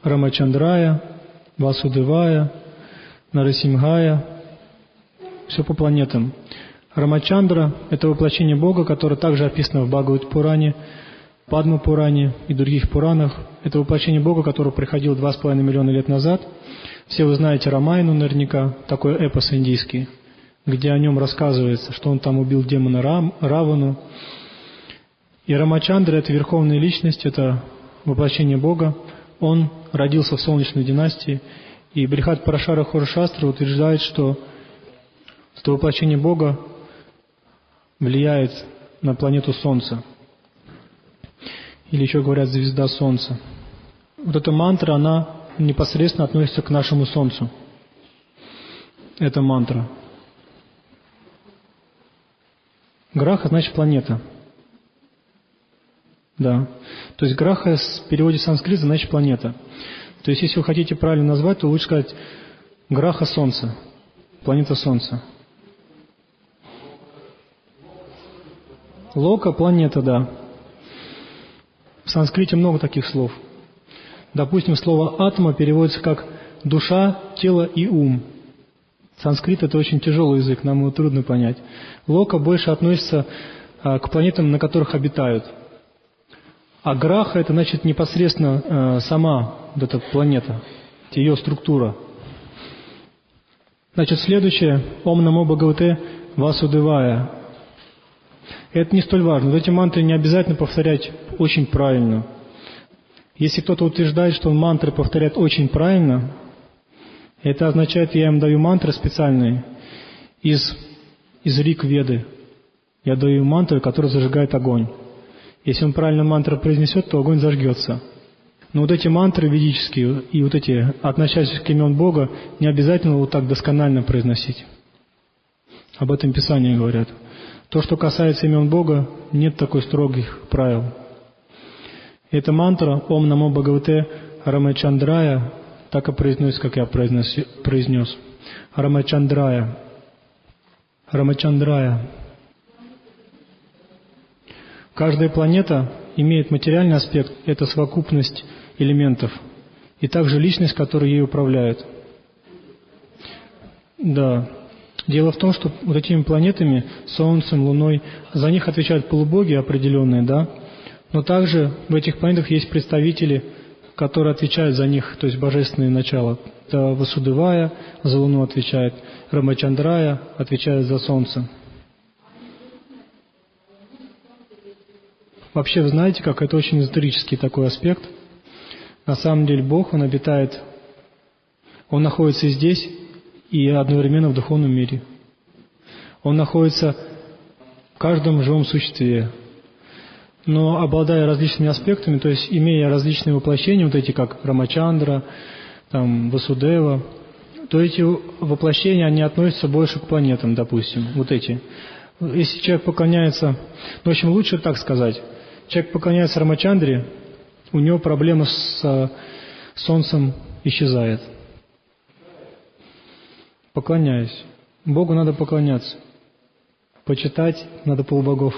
Рамачандрая, Васудевая, Нарасимхая. Все по планетам. Рамачандра – это воплощение Бога, которое также описано в Бхагават-пуране, Падма-пуране и других пуранах. Это воплощение Бога, который приходил два с половиной миллиона лет назад. Все вы знаете Рамайну наверняка, такой эпос индийский, где о нем рассказывается, что он там убил демона Рам, Равану. И Рамачандра – это верховная личность, это воплощение Бога. Он родился в Солнечной династии. И Брихат Парашара Хорашастра утверждает, что это воплощение Бога влияет на планету Солнца. Или еще говорят звезда Солнца. Вот эта мантра, она непосредственно относится к нашему Солнцу. Это мантра. Граха значит планета. Да. То есть граха в переводе с санскрита значит планета. То есть если вы хотите правильно назвать, то лучше сказать граха Солнца. Планета Солнца. Лока – планета, да. В санскрите много таких слов. Допустим, слово «атма» переводится как «душа», «тело» и «ум». Санскрит – это очень тяжелый язык, нам его трудно понять. Лока больше относится а, к планетам, на которых обитают. А граха – это значит непосредственно а, сама вот эта планета, ее структура. Значит, следующее – «Ом намо Бхагавате Васудевая». Это не столь важно. Вот эти мантры не обязательно повторять очень правильно. Если кто-то утверждает, что он мантры повторяет очень правильно, это означает, я им даю мантры специальные из, из Риг-веды. Я даю мантры, которые зажигают огонь. Если он правильно мантры произнесет, то огонь зажгется. Но вот эти мантры ведические и вот эти, относящиеся к имен Бога, не обязательно вот так досконально произносить. Об этом Писания говорят. То, что касается имен Бога, нет такой строгих правил. Эта мантра «Ом намо Бхагавате Рамачандрая» так и произносится, как я произнес. Рамачандрая. Рамачандрая. Каждая планета имеет материальный аспект, это совокупность элементов, и также личность, которая ей управляет. Да. Дело в том, что вот этими планетами, Солнцем, Луной, за них отвечают полубоги определенные, да, но также в этих планетах есть представители, которые отвечают за них, то есть божественные начала. Это Васудевая за Луну отвечает, Рамачандрая отвечает за Солнце. Вообще, вы знаете, как это очень эзотерический такой аспект. На самом деле Бог, Он обитает, Он находится и здесь, и одновременно в духовном мире. Он находится в каждом живом существе. Но обладая различными аспектами, то есть имея различные воплощения, вот эти как Рамачандра, там, Васудева, то эти воплощения, они относятся больше к планетам, допустим, вот эти. Если человек поклоняется, ну, в общем, лучше так сказать, человек поклоняется Рамачандре, у него проблема с Солнцем исчезает. Поклоняюсь. Богу надо поклоняться. Почитать надо полубогов.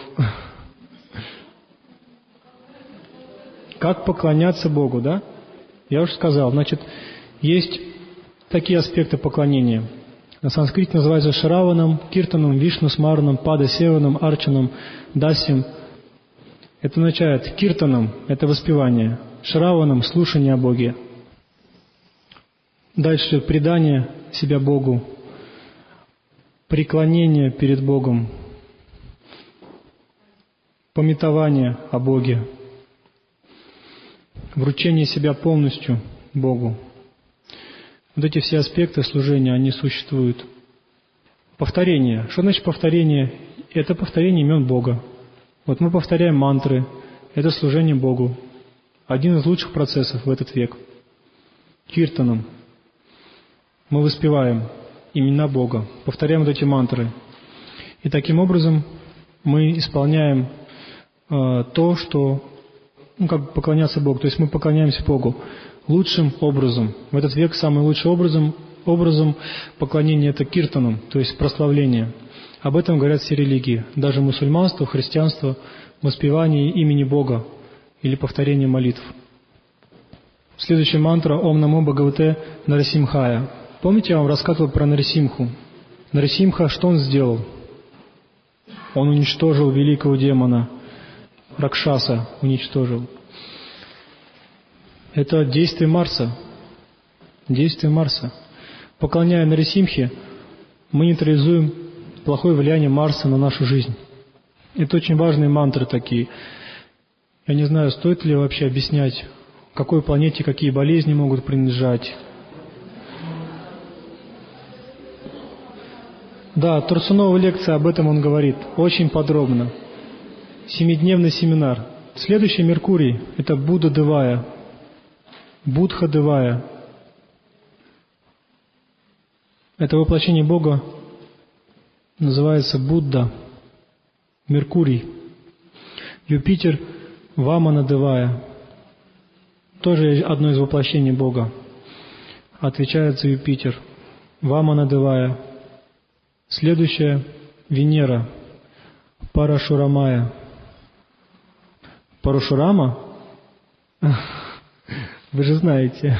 Как поклоняться Богу, да? Я уже сказал. Значит, есть такие аспекты поклонения. На санскрите называется Шраванам, Киртаном, Вишну, Смараном, Пада, Севаном, Арчаном, Дасим. Это означает Киртаном – это воспевание, Шраванам – слушание о Боге. Дальше идет предание себя Богу, преклонение перед Богом, памятование о Боге, вручение себя полностью Богу. Вот эти все аспекты служения, они существуют. Повторение. Что значит повторение? Это повторение имен Бога. Вот мы повторяем мантры. Это служение Богу. Один из лучших процессов в этот век. Киртаном. Мы воспеваем имена Бога. Повторяем вот эти мантры. И таким образом мы исполняем э, то, что, ну, как бы поклоняться Богу. То есть мы поклоняемся Богу лучшим образом. В этот век самым лучшим образом, образом поклонения – это киртаном, то есть прославление. Об этом говорят все религии, даже мусульманство, христианство, воспевание имени Бога или повторение молитв. Следующая мантра Ом Намо Бхагавате Нарасимхая. Помните, я вам рассказывал про Нарасимху? Нарасимха, что он сделал? Он уничтожил великого демона, Ракшаса уничтожил. Это действие Марса. Действие Марса. Поклоняя Нарасимхе, мы нейтрализуем плохое влияние Марса на нашу жизнь. Это очень важные мантры такие. Я не знаю, стоит ли вообще объяснять, какой планете какие болезни могут принадлежать. Да, Турсунова лекция, об этом он говорит, очень подробно. Семидневный семинар. Следующий Меркурий – это Будда Девая, Будха Девая. Это воплощение Бога называется Будда, Меркурий. Юпитер – Вамана Девая. Тоже одно из воплощений Бога. Отвечает за Юпитер. Вамана Девая. Следующая – Венера, Парашурамая. Парашурама? Вы же знаете.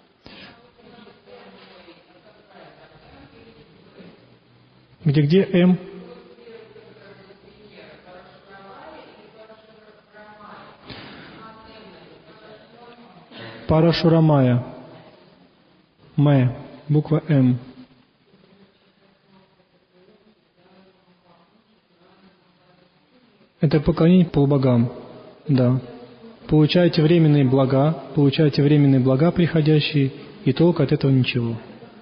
Где-где М? Парашурамая. М. Буква М. Это поклонение полубогам. Да. Получаете временные блага, получаете временные блага приходящие, и толку от этого ничего.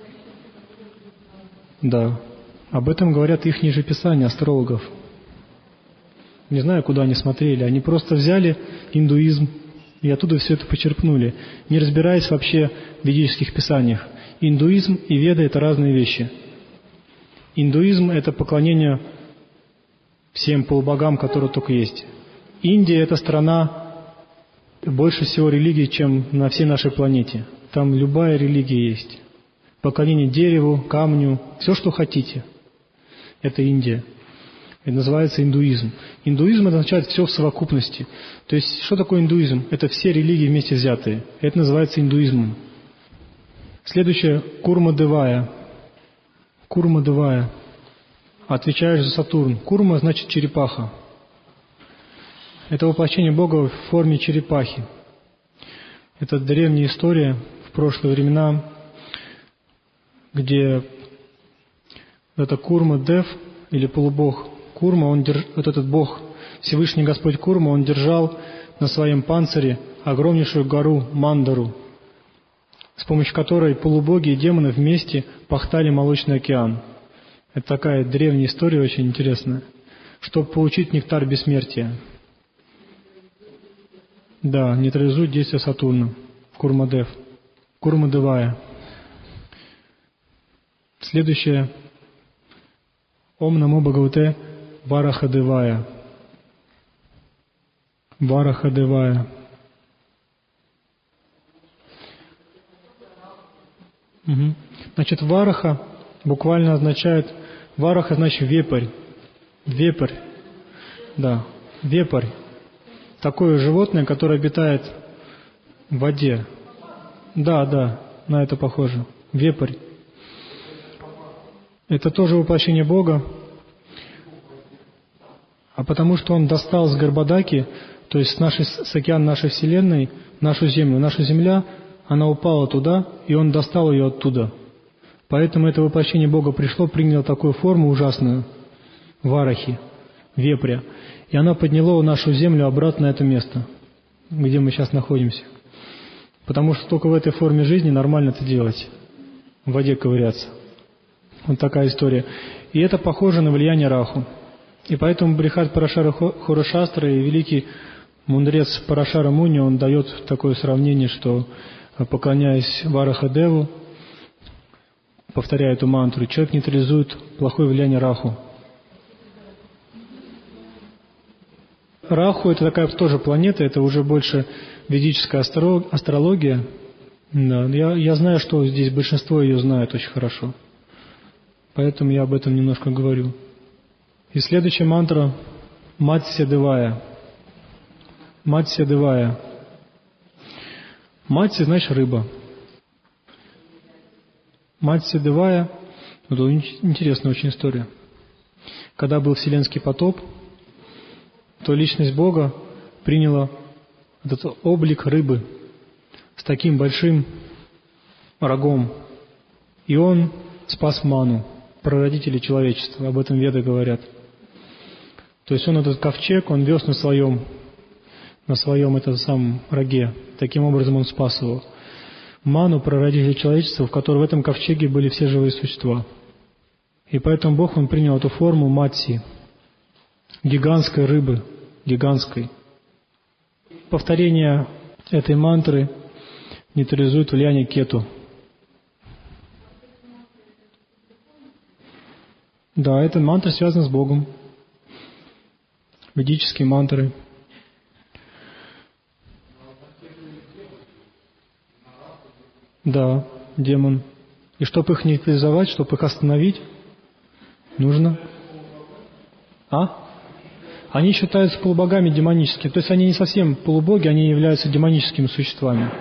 Да. Об этом говорят их ниже писания астрологов. Не знаю, куда они смотрели. Они просто взяли индуизм и оттуда все это почерпнули, не разбираясь вообще в ведических писаниях. Индуизм и веды – это разные вещи. Индуизм – это поклонение всем полубогам, которые только есть. Индия – это страна больше всего религий, чем на всей нашей планете. Там любая религия есть. Поклонение дереву, камню, все, что хотите. Это Индия. Это называется индуизм. Индуизм означает все в совокупности. То есть, что такое индуизм? Это все религии вместе взятые. Это называется индуизмом. Следующее – Курма Девая. Курма Девая. Отвечаешь за Сатурн. Курма значит черепаха. Это воплощение Бога в форме черепахи. Это древняя история в прошлые времена, где это Курма Дев или полубог Курма, он держ... вот этот бог, Всевышний Господь Курма, он держал на своем панцире огромнейшую гору Мандару, с помощью которой полубоги и демоны вместе пахтали Молочный океан. Это такая древняя история, очень интересная, чтобы получить нектар бессмертия. Да, нейтрализует действие Сатурна, Курмадев, Курмадевая. Следующее – Ом Намо Бхагавате Варахадевая. Варахадевая. Угу. Значит, Вараха буквально означает, Вараха значит вепрь. Вепрь. Да, вепрь. Такое животное, которое обитает в воде. Да, да, на это похоже. Вепрь. Это тоже воплощение Бога. А потому что он достал с Гарбадаки, то есть с, нашей, с океана нашей Вселенной, нашу Землю. Наша Земля, она упала туда, и он достал ее оттуда. Поэтому это воплощение Бога пришло, приняло такую форму ужасную, варахи, вепря. И она подняла нашу Землю обратно на это место, где мы сейчас находимся. Потому что только в этой форме жизни нормально это делать, в воде ковыряться. Вот такая история. И это похоже на влияние Раху. И поэтому Брихат Парашара Хорашастра и великий мудрец Парашара Муни, он дает такое сравнение, что, поклоняясь Варахадеву, повторяя эту мантру, человек нейтрализует плохое влияние Раху. Раху – это такая тоже планета, это уже больше ведическая астрология. Да, я, я знаю, что здесь большинство ее знает очень хорошо. Поэтому я об этом немножко говорю. И следующая мантра – Матсья Девая. Матсья Девая. Матси, значит, рыба. Матси Девая, это интересная очень история. Когда был вселенский потоп, то личность Бога приняла этот облик рыбы с таким большим рогом. И он спас Ману, прародители человечества, об этом веды говорят. То есть он этот ковчег, он вез на своем, на своем этом самом роге. Таким образом он спас его. Ману, прародитель человечества, в котором в этом ковчеге были все живые существа. И поэтому Бог, он принял эту форму матси, гигантской рыбы, гигантской. Повторение этой мантры нейтрализует влияние кету. Да, эта мантра связана с Богом. Ведические мантры. Да, демон. И чтобы их нейтрализовать, чтобы их остановить, нужно... А? Они считаются полубогами демоническими. То есть они не совсем полубоги, они являются демоническими существами.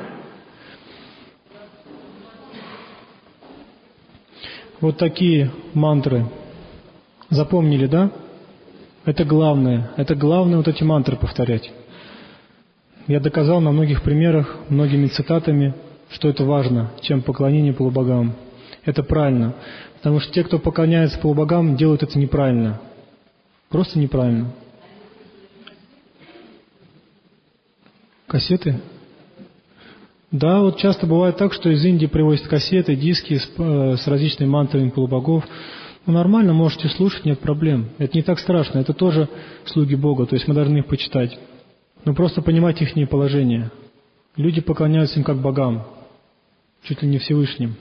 Вот такие мантры. Запомнили, да? Это главное. Это главное вот эти мантры повторять. Я доказал на многих примерах, многими цитатами, что это важно, чем поклонение полубогам. Это правильно. Потому что те, кто поклоняется полубогам, делают это неправильно. Просто неправильно. Кассеты? Да, вот часто бывает так, что из Индии привозят кассеты, диски с, э, с различными мантрами полубогов. Ну, нормально, можете слушать, нет проблем. Это не так страшно, это тоже слуги Бога, то есть мы должны их почитать. Но просто понимать их положение. Люди поклоняются им как богам, чуть ли не Всевышним.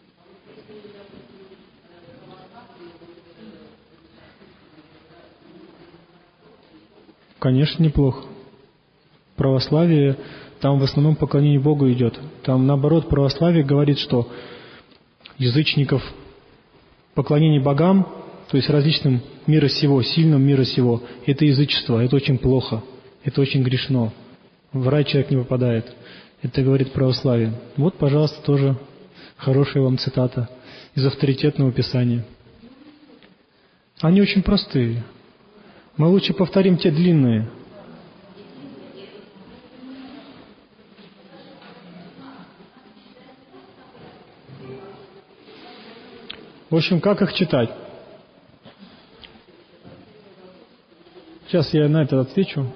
Конечно, неплохо. Православие, там в основном поклонение Богу идет. Там, наоборот, православие говорит, что язычников поклонение богам, то есть различным мира сего, сильным мира сего, это язычество, это очень плохо, это очень грешно. В рай человек не попадает. Это говорит православие. Вот, пожалуйста, тоже хорошая вам цитата из авторитетного писания. Они очень простые. Мы лучше повторим те длинные. В общем, как их читать? Сейчас я на это отвечу.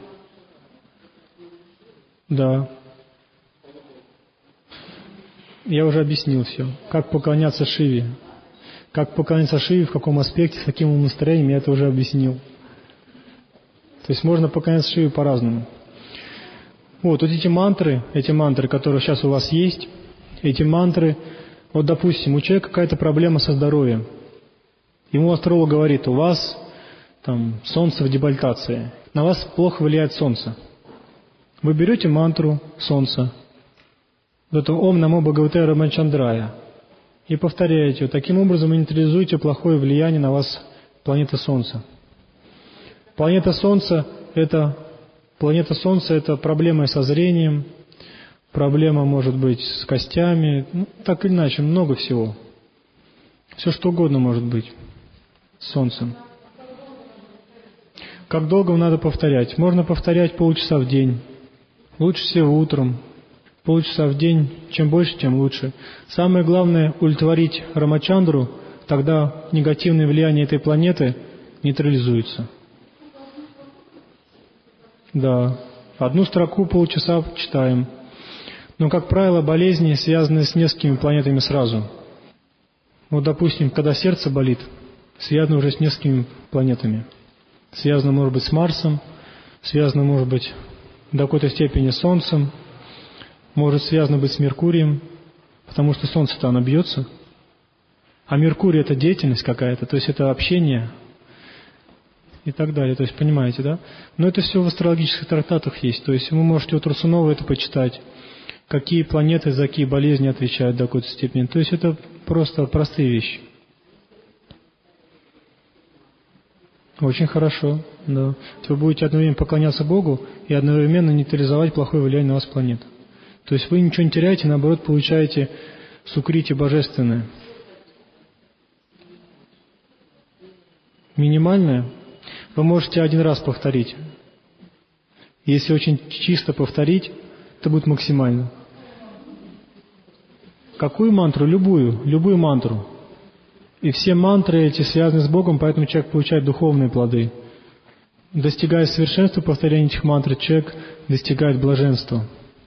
Да. Я уже объяснил все. Как поклоняться Шиве. Как поклоняться Шиве, в каком аспекте, с каким настроением, я это уже объяснил. То есть можно поклоняться Шиве по-разному. Вот, вот эти мантры, эти мантры, которые сейчас у вас есть, эти мантры... Вот, допустим, у человека какая-то проблема со здоровьем. Ему астролог говорит, у вас там солнце в дебальтации, на вас плохо влияет солнце. Вы берете мантру солнца, это Ом Намо Бхагавате Рамачандрая, и повторяете. Вот таким образом вы нейтрализуете плохое влияние на вас планеты Солнца. Планета Солнца это, планета Солнца это проблемы со зрением, проблема может быть с костями, ну, так или иначе, много всего. Все что угодно может быть с Солнцем. Как долго надо повторять? Можно повторять полчаса в день. Лучше всего утром. Полчаса в день. Чем больше, тем лучше. Самое главное удовлетворить Рамачандру, тогда негативное влияние этой планеты нейтрализуется. Да. Одну строку полчаса читаем. Но, как правило, болезни связаны с несколькими планетами сразу. Вот, допустим, когда сердце болит, связано уже с несколькими планетами. Связано, может быть, с Марсом, связано, может быть, до какой-то степени с Солнцем, может связано быть с Меркурием, потому что Солнце-то оно бьется. А Меркурий – это деятельность какая-то, то есть это общение и так далее. То есть, понимаете, да? Но это все в астрологических трактатах есть. То есть вы можете у Турсунова это почитать. Какие планеты за какие болезни отвечают до какой-то степени. То есть это просто простые вещи. Очень хорошо, да. Вы будете одновременно поклоняться Богу и одновременно нейтрализовать плохое влияние на вас планет. То есть вы ничего не теряете, наоборот, получаете сукрити божественное. Минимальное вы можете один раз повторить. Если очень чисто повторить, это будет максимально. Какую мантру? Любую, любую мантру. И все мантры эти связаны с Богом, поэтому человек получает духовные плоды. Достигая совершенства повторения этих мантр, человек достигает блаженства.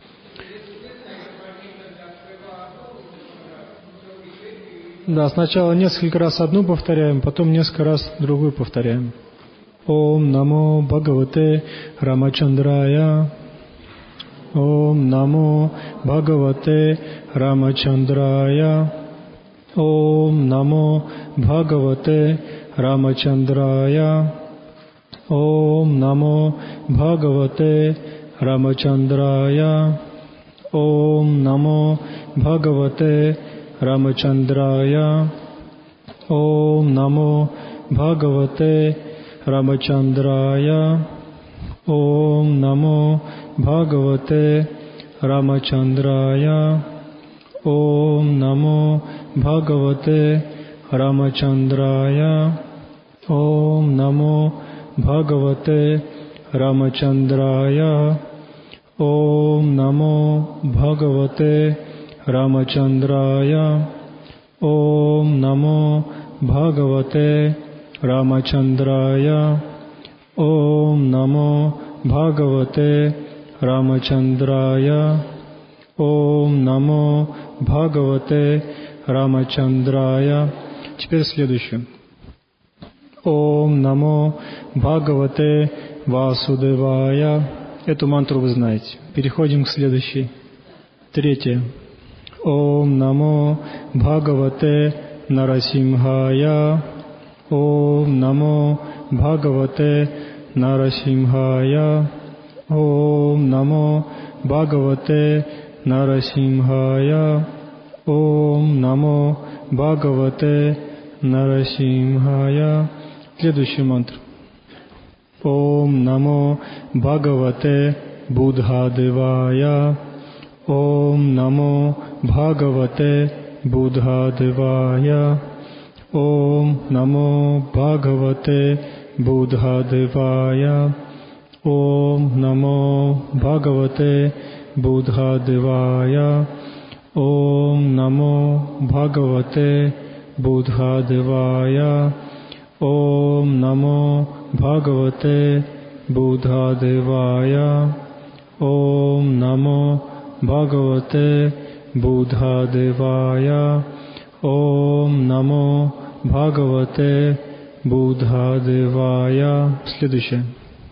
Да, сначала несколько раз одну повторяем, потом несколько раз другую повторяем. Ом намо Бхагавате Рамачандрая. Ом намо Бхагавате Рамачандрая. Ом намо Бхагавате Рамачандрая. Ом намо Бхагавате Рамачандрая. Ом намо Бхагавате Рамачандрая. Ом намо Бхагавате Рамачандрая. Ом намо Бхагавате Рамачандрая. Ом намо Бхагавате Рамачандрая. Ом намо Бхагавате Рамачандрая. Ом намо Бхагавате Рамачандрая. Ом намо Бхагавате Рамачандрая. Ом намо Бхагавате Рамачандрая. Ом намо Бхагавате Рамачандрая. Теперь следующее. Ом намо Бхагавате Васудевая. Эту мантру вы знаете. Переходим к следующей. Третье. Ом намо Бхагавате Нарасимхая. Ом намо Бхагавате Нарасимхая. Ом намо Бхагавате Нарасимхая. Ом намо Бхагавате Нарасимхая. Следующий мантр. Ом намо Бхагавате Будхадевая. Ом намо Бхагавате Будхадевая. Ом намо Бхагавате Будхадевая. Ом намо Бхагавате Будхадевая. Ом намо Бхагавате Будхадевая. Ом намо Бхагавате Будхадевая. Ом намо Бхагавате Будхадевая. Ом намо Бхагавате Будхадевая. Следующее.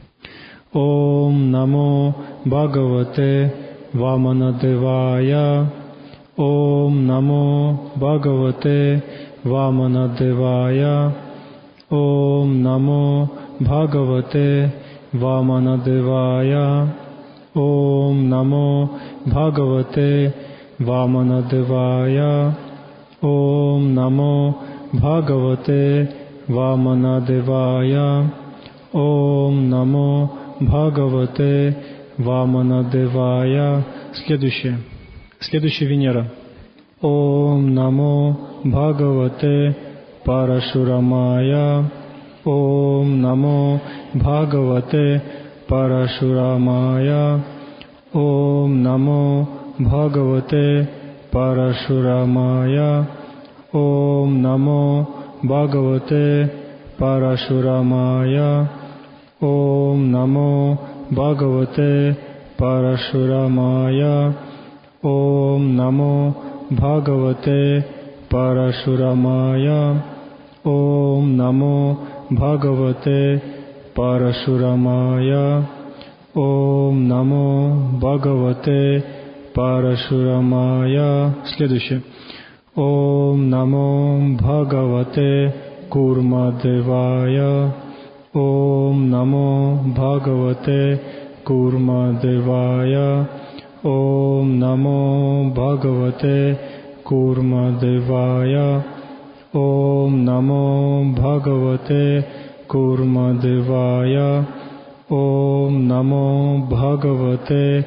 Ом намо Бхагавате Ваманадевая. Ом намо Бхагавате Ваманадевая. Ом намо Бхагавате Ваманадевая. Ом намо Бхагавате Ваманадевая. Ом намо Бхагавате Ваманадевая. Ом намо Бхагавате Ваманадевая. Следующее. Следующая Венера. Ом намо Бхагавате Парашурамая. Ом намо Бхагавате Парашурамая. Ом намо Бхагавате Парашурамая. Ом намо Бхагавате Парашурамая. Ом намо Бхагавате Парашурамая. Ом намо Бхагавате Парашурамая. Ом намо Бхагавате Парашурамая. Ом намо Бхагавате Парашурамая. Следующее. Ом намо Бхагавате Курмадевая. Ом намо Бхагавате Курмадевая. Ом намо Бхагавате Курмадевая. Ом намо Бхагавате Курмадевая. Ом намо Бхагавате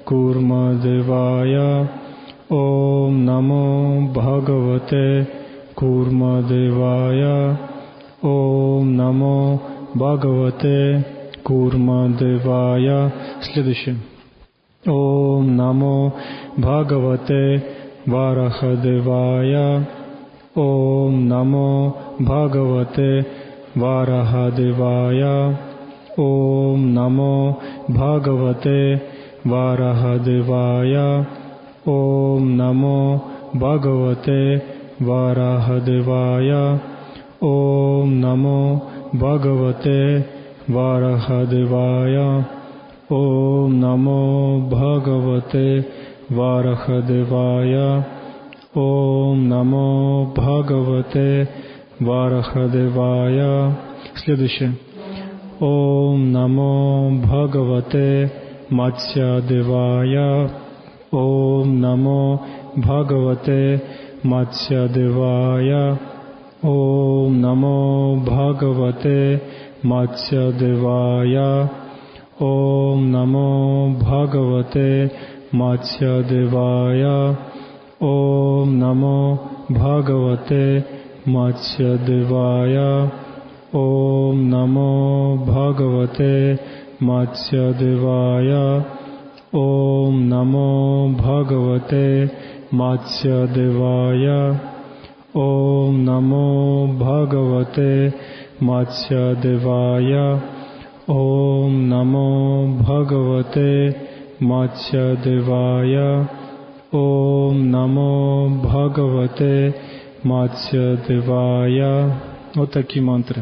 Kurmadevaya. Om Namo Bhagavate Kurmadevaya. Om Namo Bhagavate Kurmadevaya. Следующее. Om Namo Bhagavate Varahadevaya. Om Namo Bhagavate Varahadevaya. Om Namo Bhagavate Varahadevaya. Om Namo Bhagavate Varahadevaya. Om Namo Bhagavate Varahadevaya. Om Namo Bhagavate Varahadevaya. Om Namo Bhagavate Varahadevaya. Следующее. Om Namo Bhagavate Матсьядевая. Om Namo Bhagavate Матсьядевая. Om Namo Bhagavate Матсьядевая. Om Namo Bhagavate Матсьядевая. Om Namo Bhagavate Матсьядевая. Om Namo Bhagavate Матсьядевая. Om Namo Bhagavate Матсьядевая. Om Namo Bhagavate Матсьядевая. Om Namo Bhagavate Матсьядевая. Om Namo Bhagavate Матсьядевая. Вот такие мантры.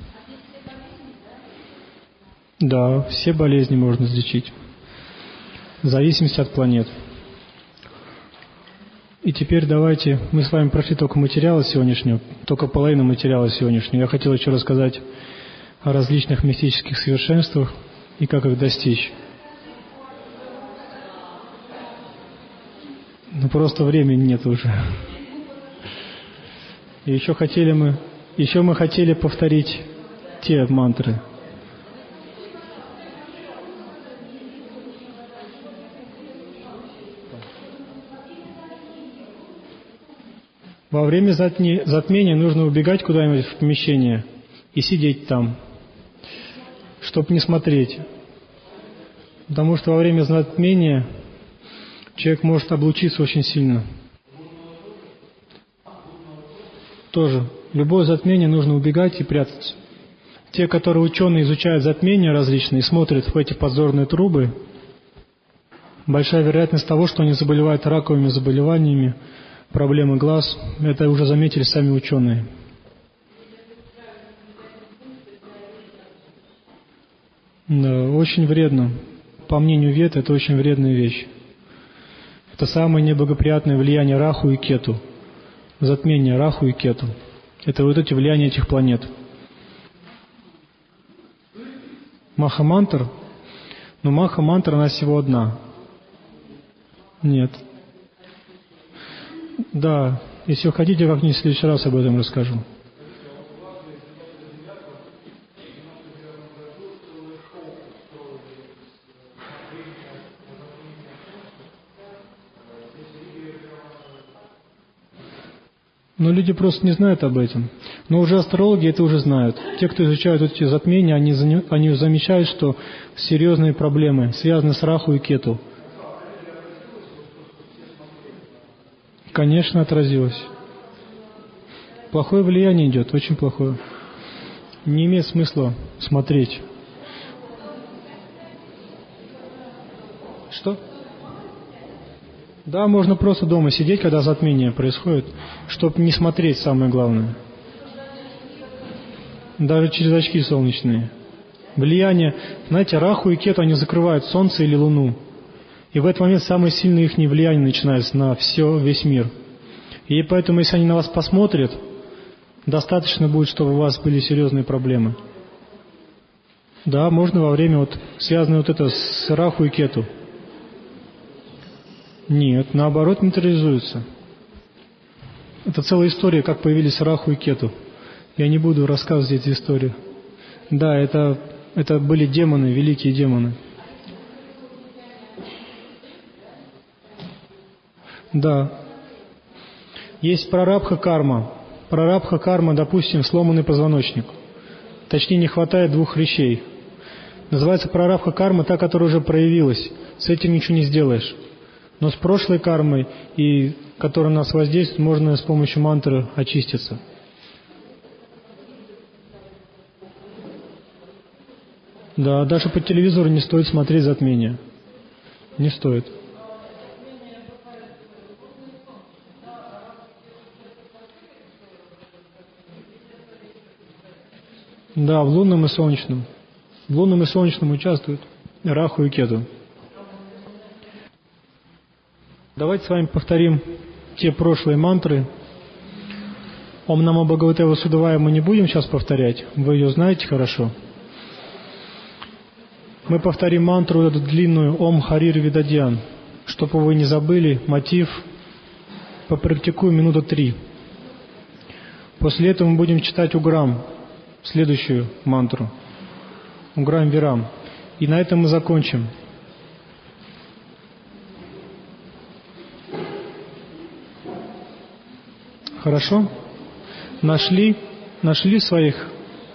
Да, все болезни можно излечить. В зависимости от планет. И теперь давайте, мы с вами прошли только материалы сегодняшнего, только половину материала сегодняшнего. Я хотел еще рассказать о различных мистических совершенствах и как их достичь. Но просто времени нет уже. И еще хотели мы, еще мы хотели повторить те мантры. Во время затмения нужно убегать куда-нибудь в помещение и сидеть там, чтобы не смотреть. Потому что во время затмения человек может облучиться очень сильно. Тоже. Любое затмение нужно убегать и прятаться. Те, которые ученые изучают затмения различные, смотрят в эти подзорные трубы, большая вероятность того, что они заболевают раковыми заболеваниями, проблемы глаз, это уже заметили сами ученые. Да, очень вредно. По мнению Вед, это очень вредная вещь. Это самое неблагоприятное влияние Раху и Кету. Затмение Раху и Кету. Это вот эти влияния этих планет. Маха-мантр, но Маха-мантра, она всего одна. Нет. Да, если вы хотите, как-нибудь в следующий раз об этом расскажу. Но люди просто не знают об этом. Но уже астрологи это уже знают. Те, кто изучают эти затмения, они, они замечают, что серьезные проблемы связаны с Раху и Кету. Конечно, отразилось. Плохое влияние идет, очень плохое. Не имеет смысла смотреть. Что? Да, можно просто дома сидеть, когда затмение происходит, чтобы не смотреть, самое главное. Даже через очки солнечные. Влияние, знаете, Раху и Кету, они закрывают Солнце или Луну. И в этот момент самое сильное их влияние начинается на все, весь мир. И поэтому, если они на вас посмотрят, достаточно будет, чтобы у вас были серьезные проблемы. Да, можно во время, вот, связано вот это с Раху и Кету. Нет, наоборот, нейтрализуется. Это целая история, как появились Раху и Кету. Я не буду рассказывать эти истории. Да, это, это были демоны, великие демоны. Да. Есть прарабдха карма. Прарабдха карма, допустим, сломанный позвоночник. Точнее, не хватает двух хрящей. Называется прарабдха карма та, которая уже проявилась. С этим ничего не сделаешь. Но с прошлой кармой, и которая на нас воздействует, можно с помощью мантры очиститься. Да, даже по телевизору не стоит смотреть затмение. Не стоит. Да, в лунном и солнечном. В лунном и солнечном участвуют Раху и Кету. Давайте с вами повторим те прошлые мантры. Ом Намо Бхагавате Васудевая мы не будем сейчас повторять. Вы ее знаете хорошо. Мы повторим мантру эту длинную Ом Харир Видадьян. Чтобы вы не забыли мотив, попрактикуем минуты три. После этого мы будем читать Уграм, следующую мантру. Уграм Вирам. И на этом мы закончим. Хорошо? Нашли? Нашли своих?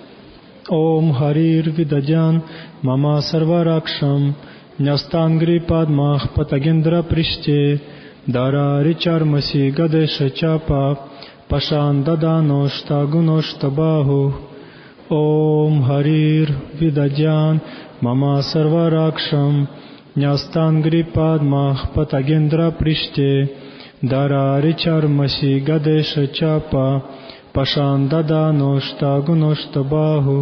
Ом Харир Видадьян Мама Сарваракшам Нястангри Падмах Патагендра Приште Дара Ричармаси Гадеша Чапа Пашан Дадано Гуношта Баху Ом Харир Видадьян Мама Сарваракшам Нястангри Падмах Патагендра Приште Дара Ричармаси Гадеша Чапа Пашан Дадано Гуношта Баху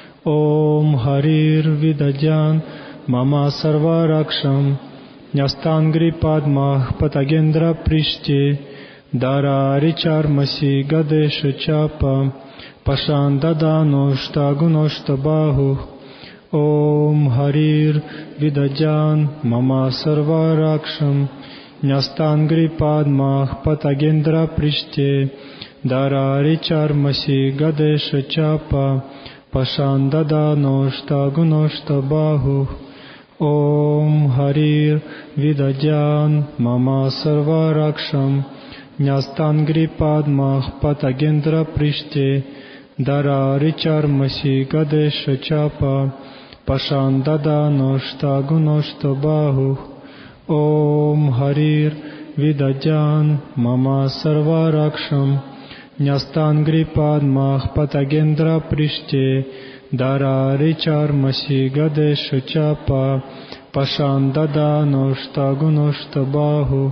Ом Харир Видадьян Мама Сарваракшам Нястангри Падмах Патагендра Приште Дара Ричармаси Гадеша Чапа Пашан Дадано Гуношта Баху Ом Харир Видадьян Мама Сарваракшам Нястангри Падмах Патагендра Приште Дара Ричармаси Гадеша Чапа Пашан Дадано Гуношта Баху Ом Харир Видадьян Мама Сарваракшам Нястангри Падмах Патагендра Приште Дара Ричармаси Гадеша Чапа Пашан Дадано Гуношта Баху Ом Харир Видадьян Мама Сарваракшам Нястангри Падмах Патагендра Приште Дара Ричармаси Гадеша Чапа Пашан Дадано Гуношта Баху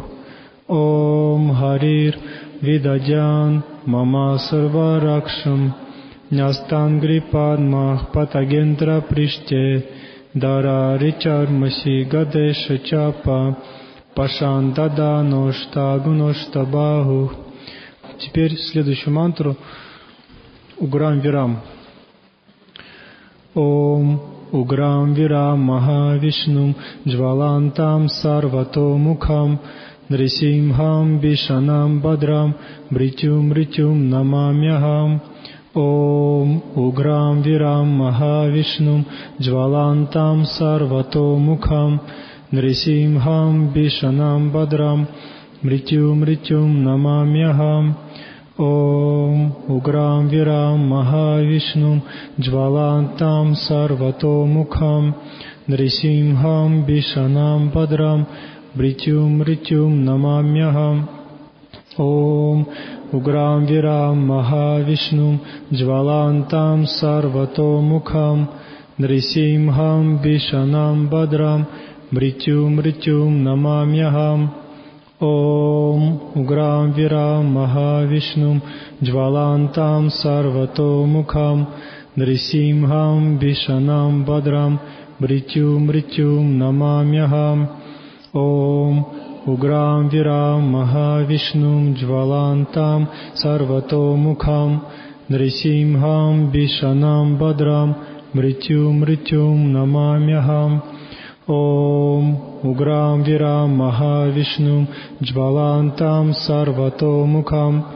Ом Харир Видадьян Мама Сарваракшам Нястангри Падмах Патагендра Приште Дара Ричармаси Гадеша Чапа Пашан Дадано Гуношта Баху. Теперь следующую мантру Уграм Вирам. Ом Уграм Вирам Махавишнум Джвалантам Сарвато Мукхам Нрисимхам Бишанам Бадрам Бритюм Бритюм Намамьяхам. Ом Уграм Вирам Махавишнум Джвалантам Сарвато Мукхам Нрисимхам Бишанам Бадрам Мритюм Мритюм Намамьяхам. Ом Уграм Вирам Махавишнум Джвалантам Сарвато Мукхам Нрисимхам Бишанам Бадрам Мритюм Мритюм Намамьяхам. Ом Уграм Вирам Махавишнум Джвалантам Сарвато Мукхам Нрисимхам Бишанам Бадрам Мритюм Мритюм Намамьяхам. Ом Уграм Вирам Махавишнум Джвалантам Сарвато Мукхам Нрисимхам Бишанам Бадрам Мритюм Мритюм Намамьяхам. Ом Уграм Вирам Махавишнум Джвалантам Сарвато Мукхам Нрисимхам Бишанам Бадрам Мритюм Мритюм Намамьяхам. Ом Уграм Вирам Махавишнум Джвалантам Сарвато Мукхам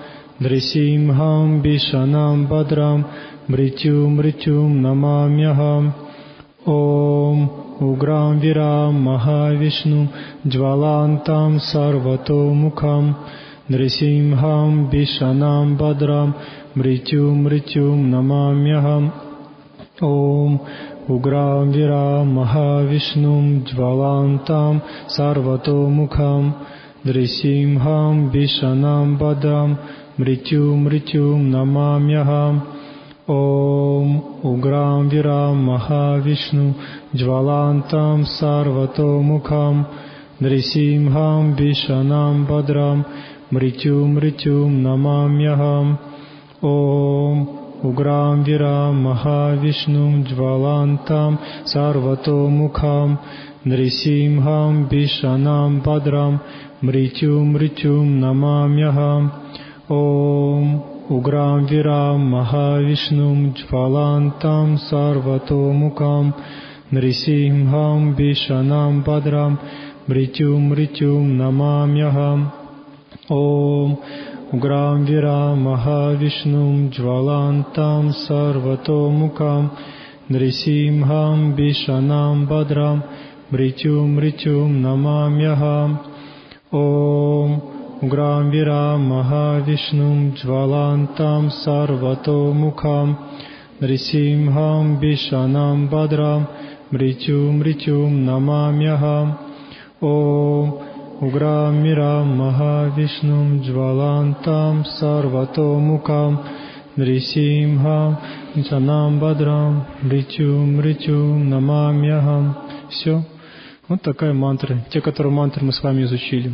Нрисимхам Бишанам Бадрам Мритюм Мритюм Намамьяхам. Om Ugram Viram Mahavishnu Jvalantam Sarvato Mukham Nrisimham Vishanam Badram Mrityum Mrityum Namamyaham. Om Ugram Viram Mahavishnu Jvalantam Sarvato Mukham Nrisimham Vishanam Badram Mrityum Mrityum Namamyaham. Om Ugram Viram Mahavishnu Jvalantam Sarvato Mukham Nrisimham Vishanam Badram Mrityum Mrityum Namamyaham. Om Ugram Viram Mahavishnu Jvalantam Sarvato Mukham Nrisimham Vishanam Badram Mrityum Mrityum Namamyaham. Om Ugram Viram Mahavishnu Jvalantam Sarvato Mukham Nrisimham Vishanam Badram Mrityum Mrityum Namamyaham. Om Ugram Viram Mahavishnu Jvalantam Sarvato Mukham Nrisimham Vishanam Badram Mrityum Mrityum Namamyaham. Om Ugram Viram Mahavishnu Jvalantam Sarvato Mukham Nrisimham Vishanam Badram Mrityum Mrityum Namamyaham. Om Ugram Viram Mahavishnu Jvalantam Sarvato Mukham Nrisimham Vishanam Badram Mrityum Mrityum Намамьяхам. Все. Вот такая мантра. Те, которые мантры мы с вами изучили.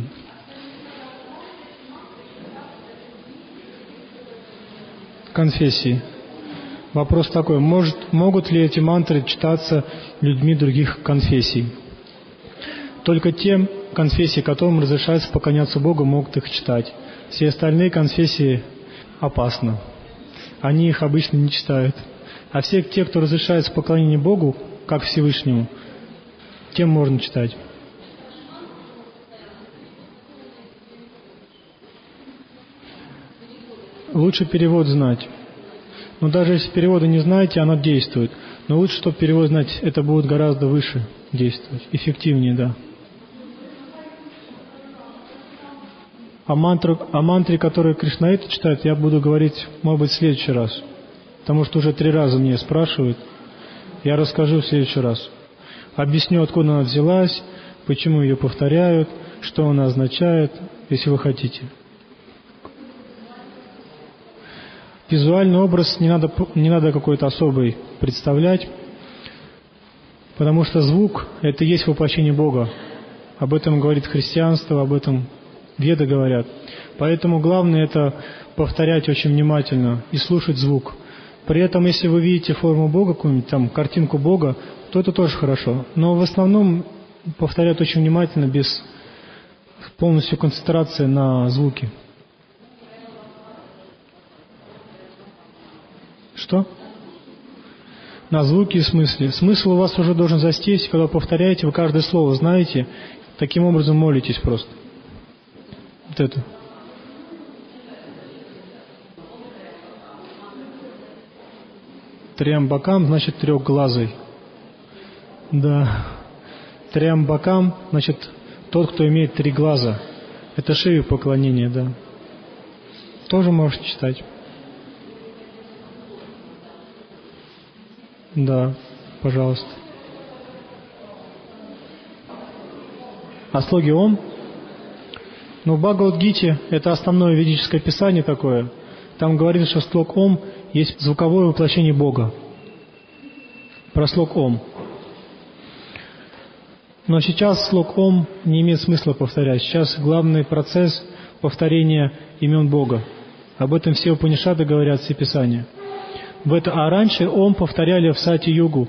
Конфессии. Вопрос такой, может, могут ли эти мантры читаться людьми других конфессий? Только те конфессии, которым разрешается поклоняться Богу, могут их читать. Все остальные конфессии опасны. Они их обычно не читают. А все те, кто разрешается поклонение Богу, как Всевышнему, тем можно читать. Лучше перевод знать. Но даже если перевода не знаете, оно действует. Но лучше, чтобы перевод знать, это будет гораздо выше действовать. Эффективнее, да. О, мантру, о мантре, которую кришнаиты читают, я буду говорить, может быть, в следующий раз. Потому что уже три раза мне спрашивают. Я расскажу в следующий раз. Объясню, откуда она взялась, почему ее повторяют, что она означает, если вы хотите. Визуальный образ не надо, не надо какой-то особый представлять, потому что звук – это и есть воплощение Бога. Об этом говорит христианство, об этом веды говорят. Поэтому главное – это повторять очень внимательно и слушать звук. При этом, если вы видите форму Бога, какую-нибудь там картинку Бога, то это тоже хорошо. Но в основном повторять очень внимательно, без полностью концентрации на звуке. Что? На звуке и смысле. Смысл у вас уже должен застись, когда повторяете, вы каждое слово знаете, таким образом молитесь просто. Вот это. Триамбакам значит трехглазый. Да. Триамбакам значит тот, кто имеет три глаза. Это Шиве поклонение, да. Тоже можете читать. Да, пожалуйста. А слоги Ом? Ну, в Бхагавад-гите это основное ведическое писание такое. Там говорится, что слог Ом есть звуковое воплощение Бога. Про слог Ом. Но сейчас слог Ом не имеет смысла повторять. Сейчас главный процесс повторения имен Бога. Об этом все Упанишады говорят, все писания. В это, а раньше Ом повторяли в Сати-югу.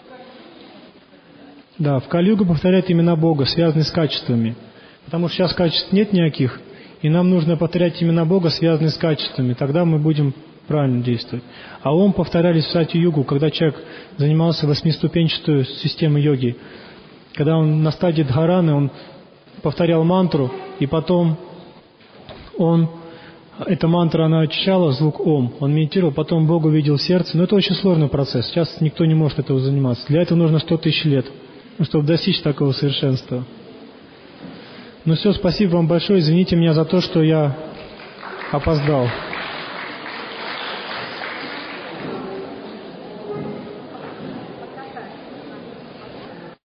Да, в Кали-югу повторяют имена Бога, связанные с качествами. Потому что сейчас качеств нет никаких, и нам нужно повторять имена Бога, связанные с качествами. Тогда мы будем правильно действовать. А Ом повторялись в Сати-югу, когда человек занимался восьмиступенчатой системой йоги. Когда он на стадии Дхараны, он повторял мантру, и потом он эта мантра, она очищала звук Ом. Он медитировал, потом Бог увидел сердце. Но это очень сложный процесс. Сейчас никто не может этого заниматься. Для этого нужно сто тысяч лет, чтобы достичь такого совершенства. Ну все, спасибо вам большое. Извините меня за то, что я опоздал.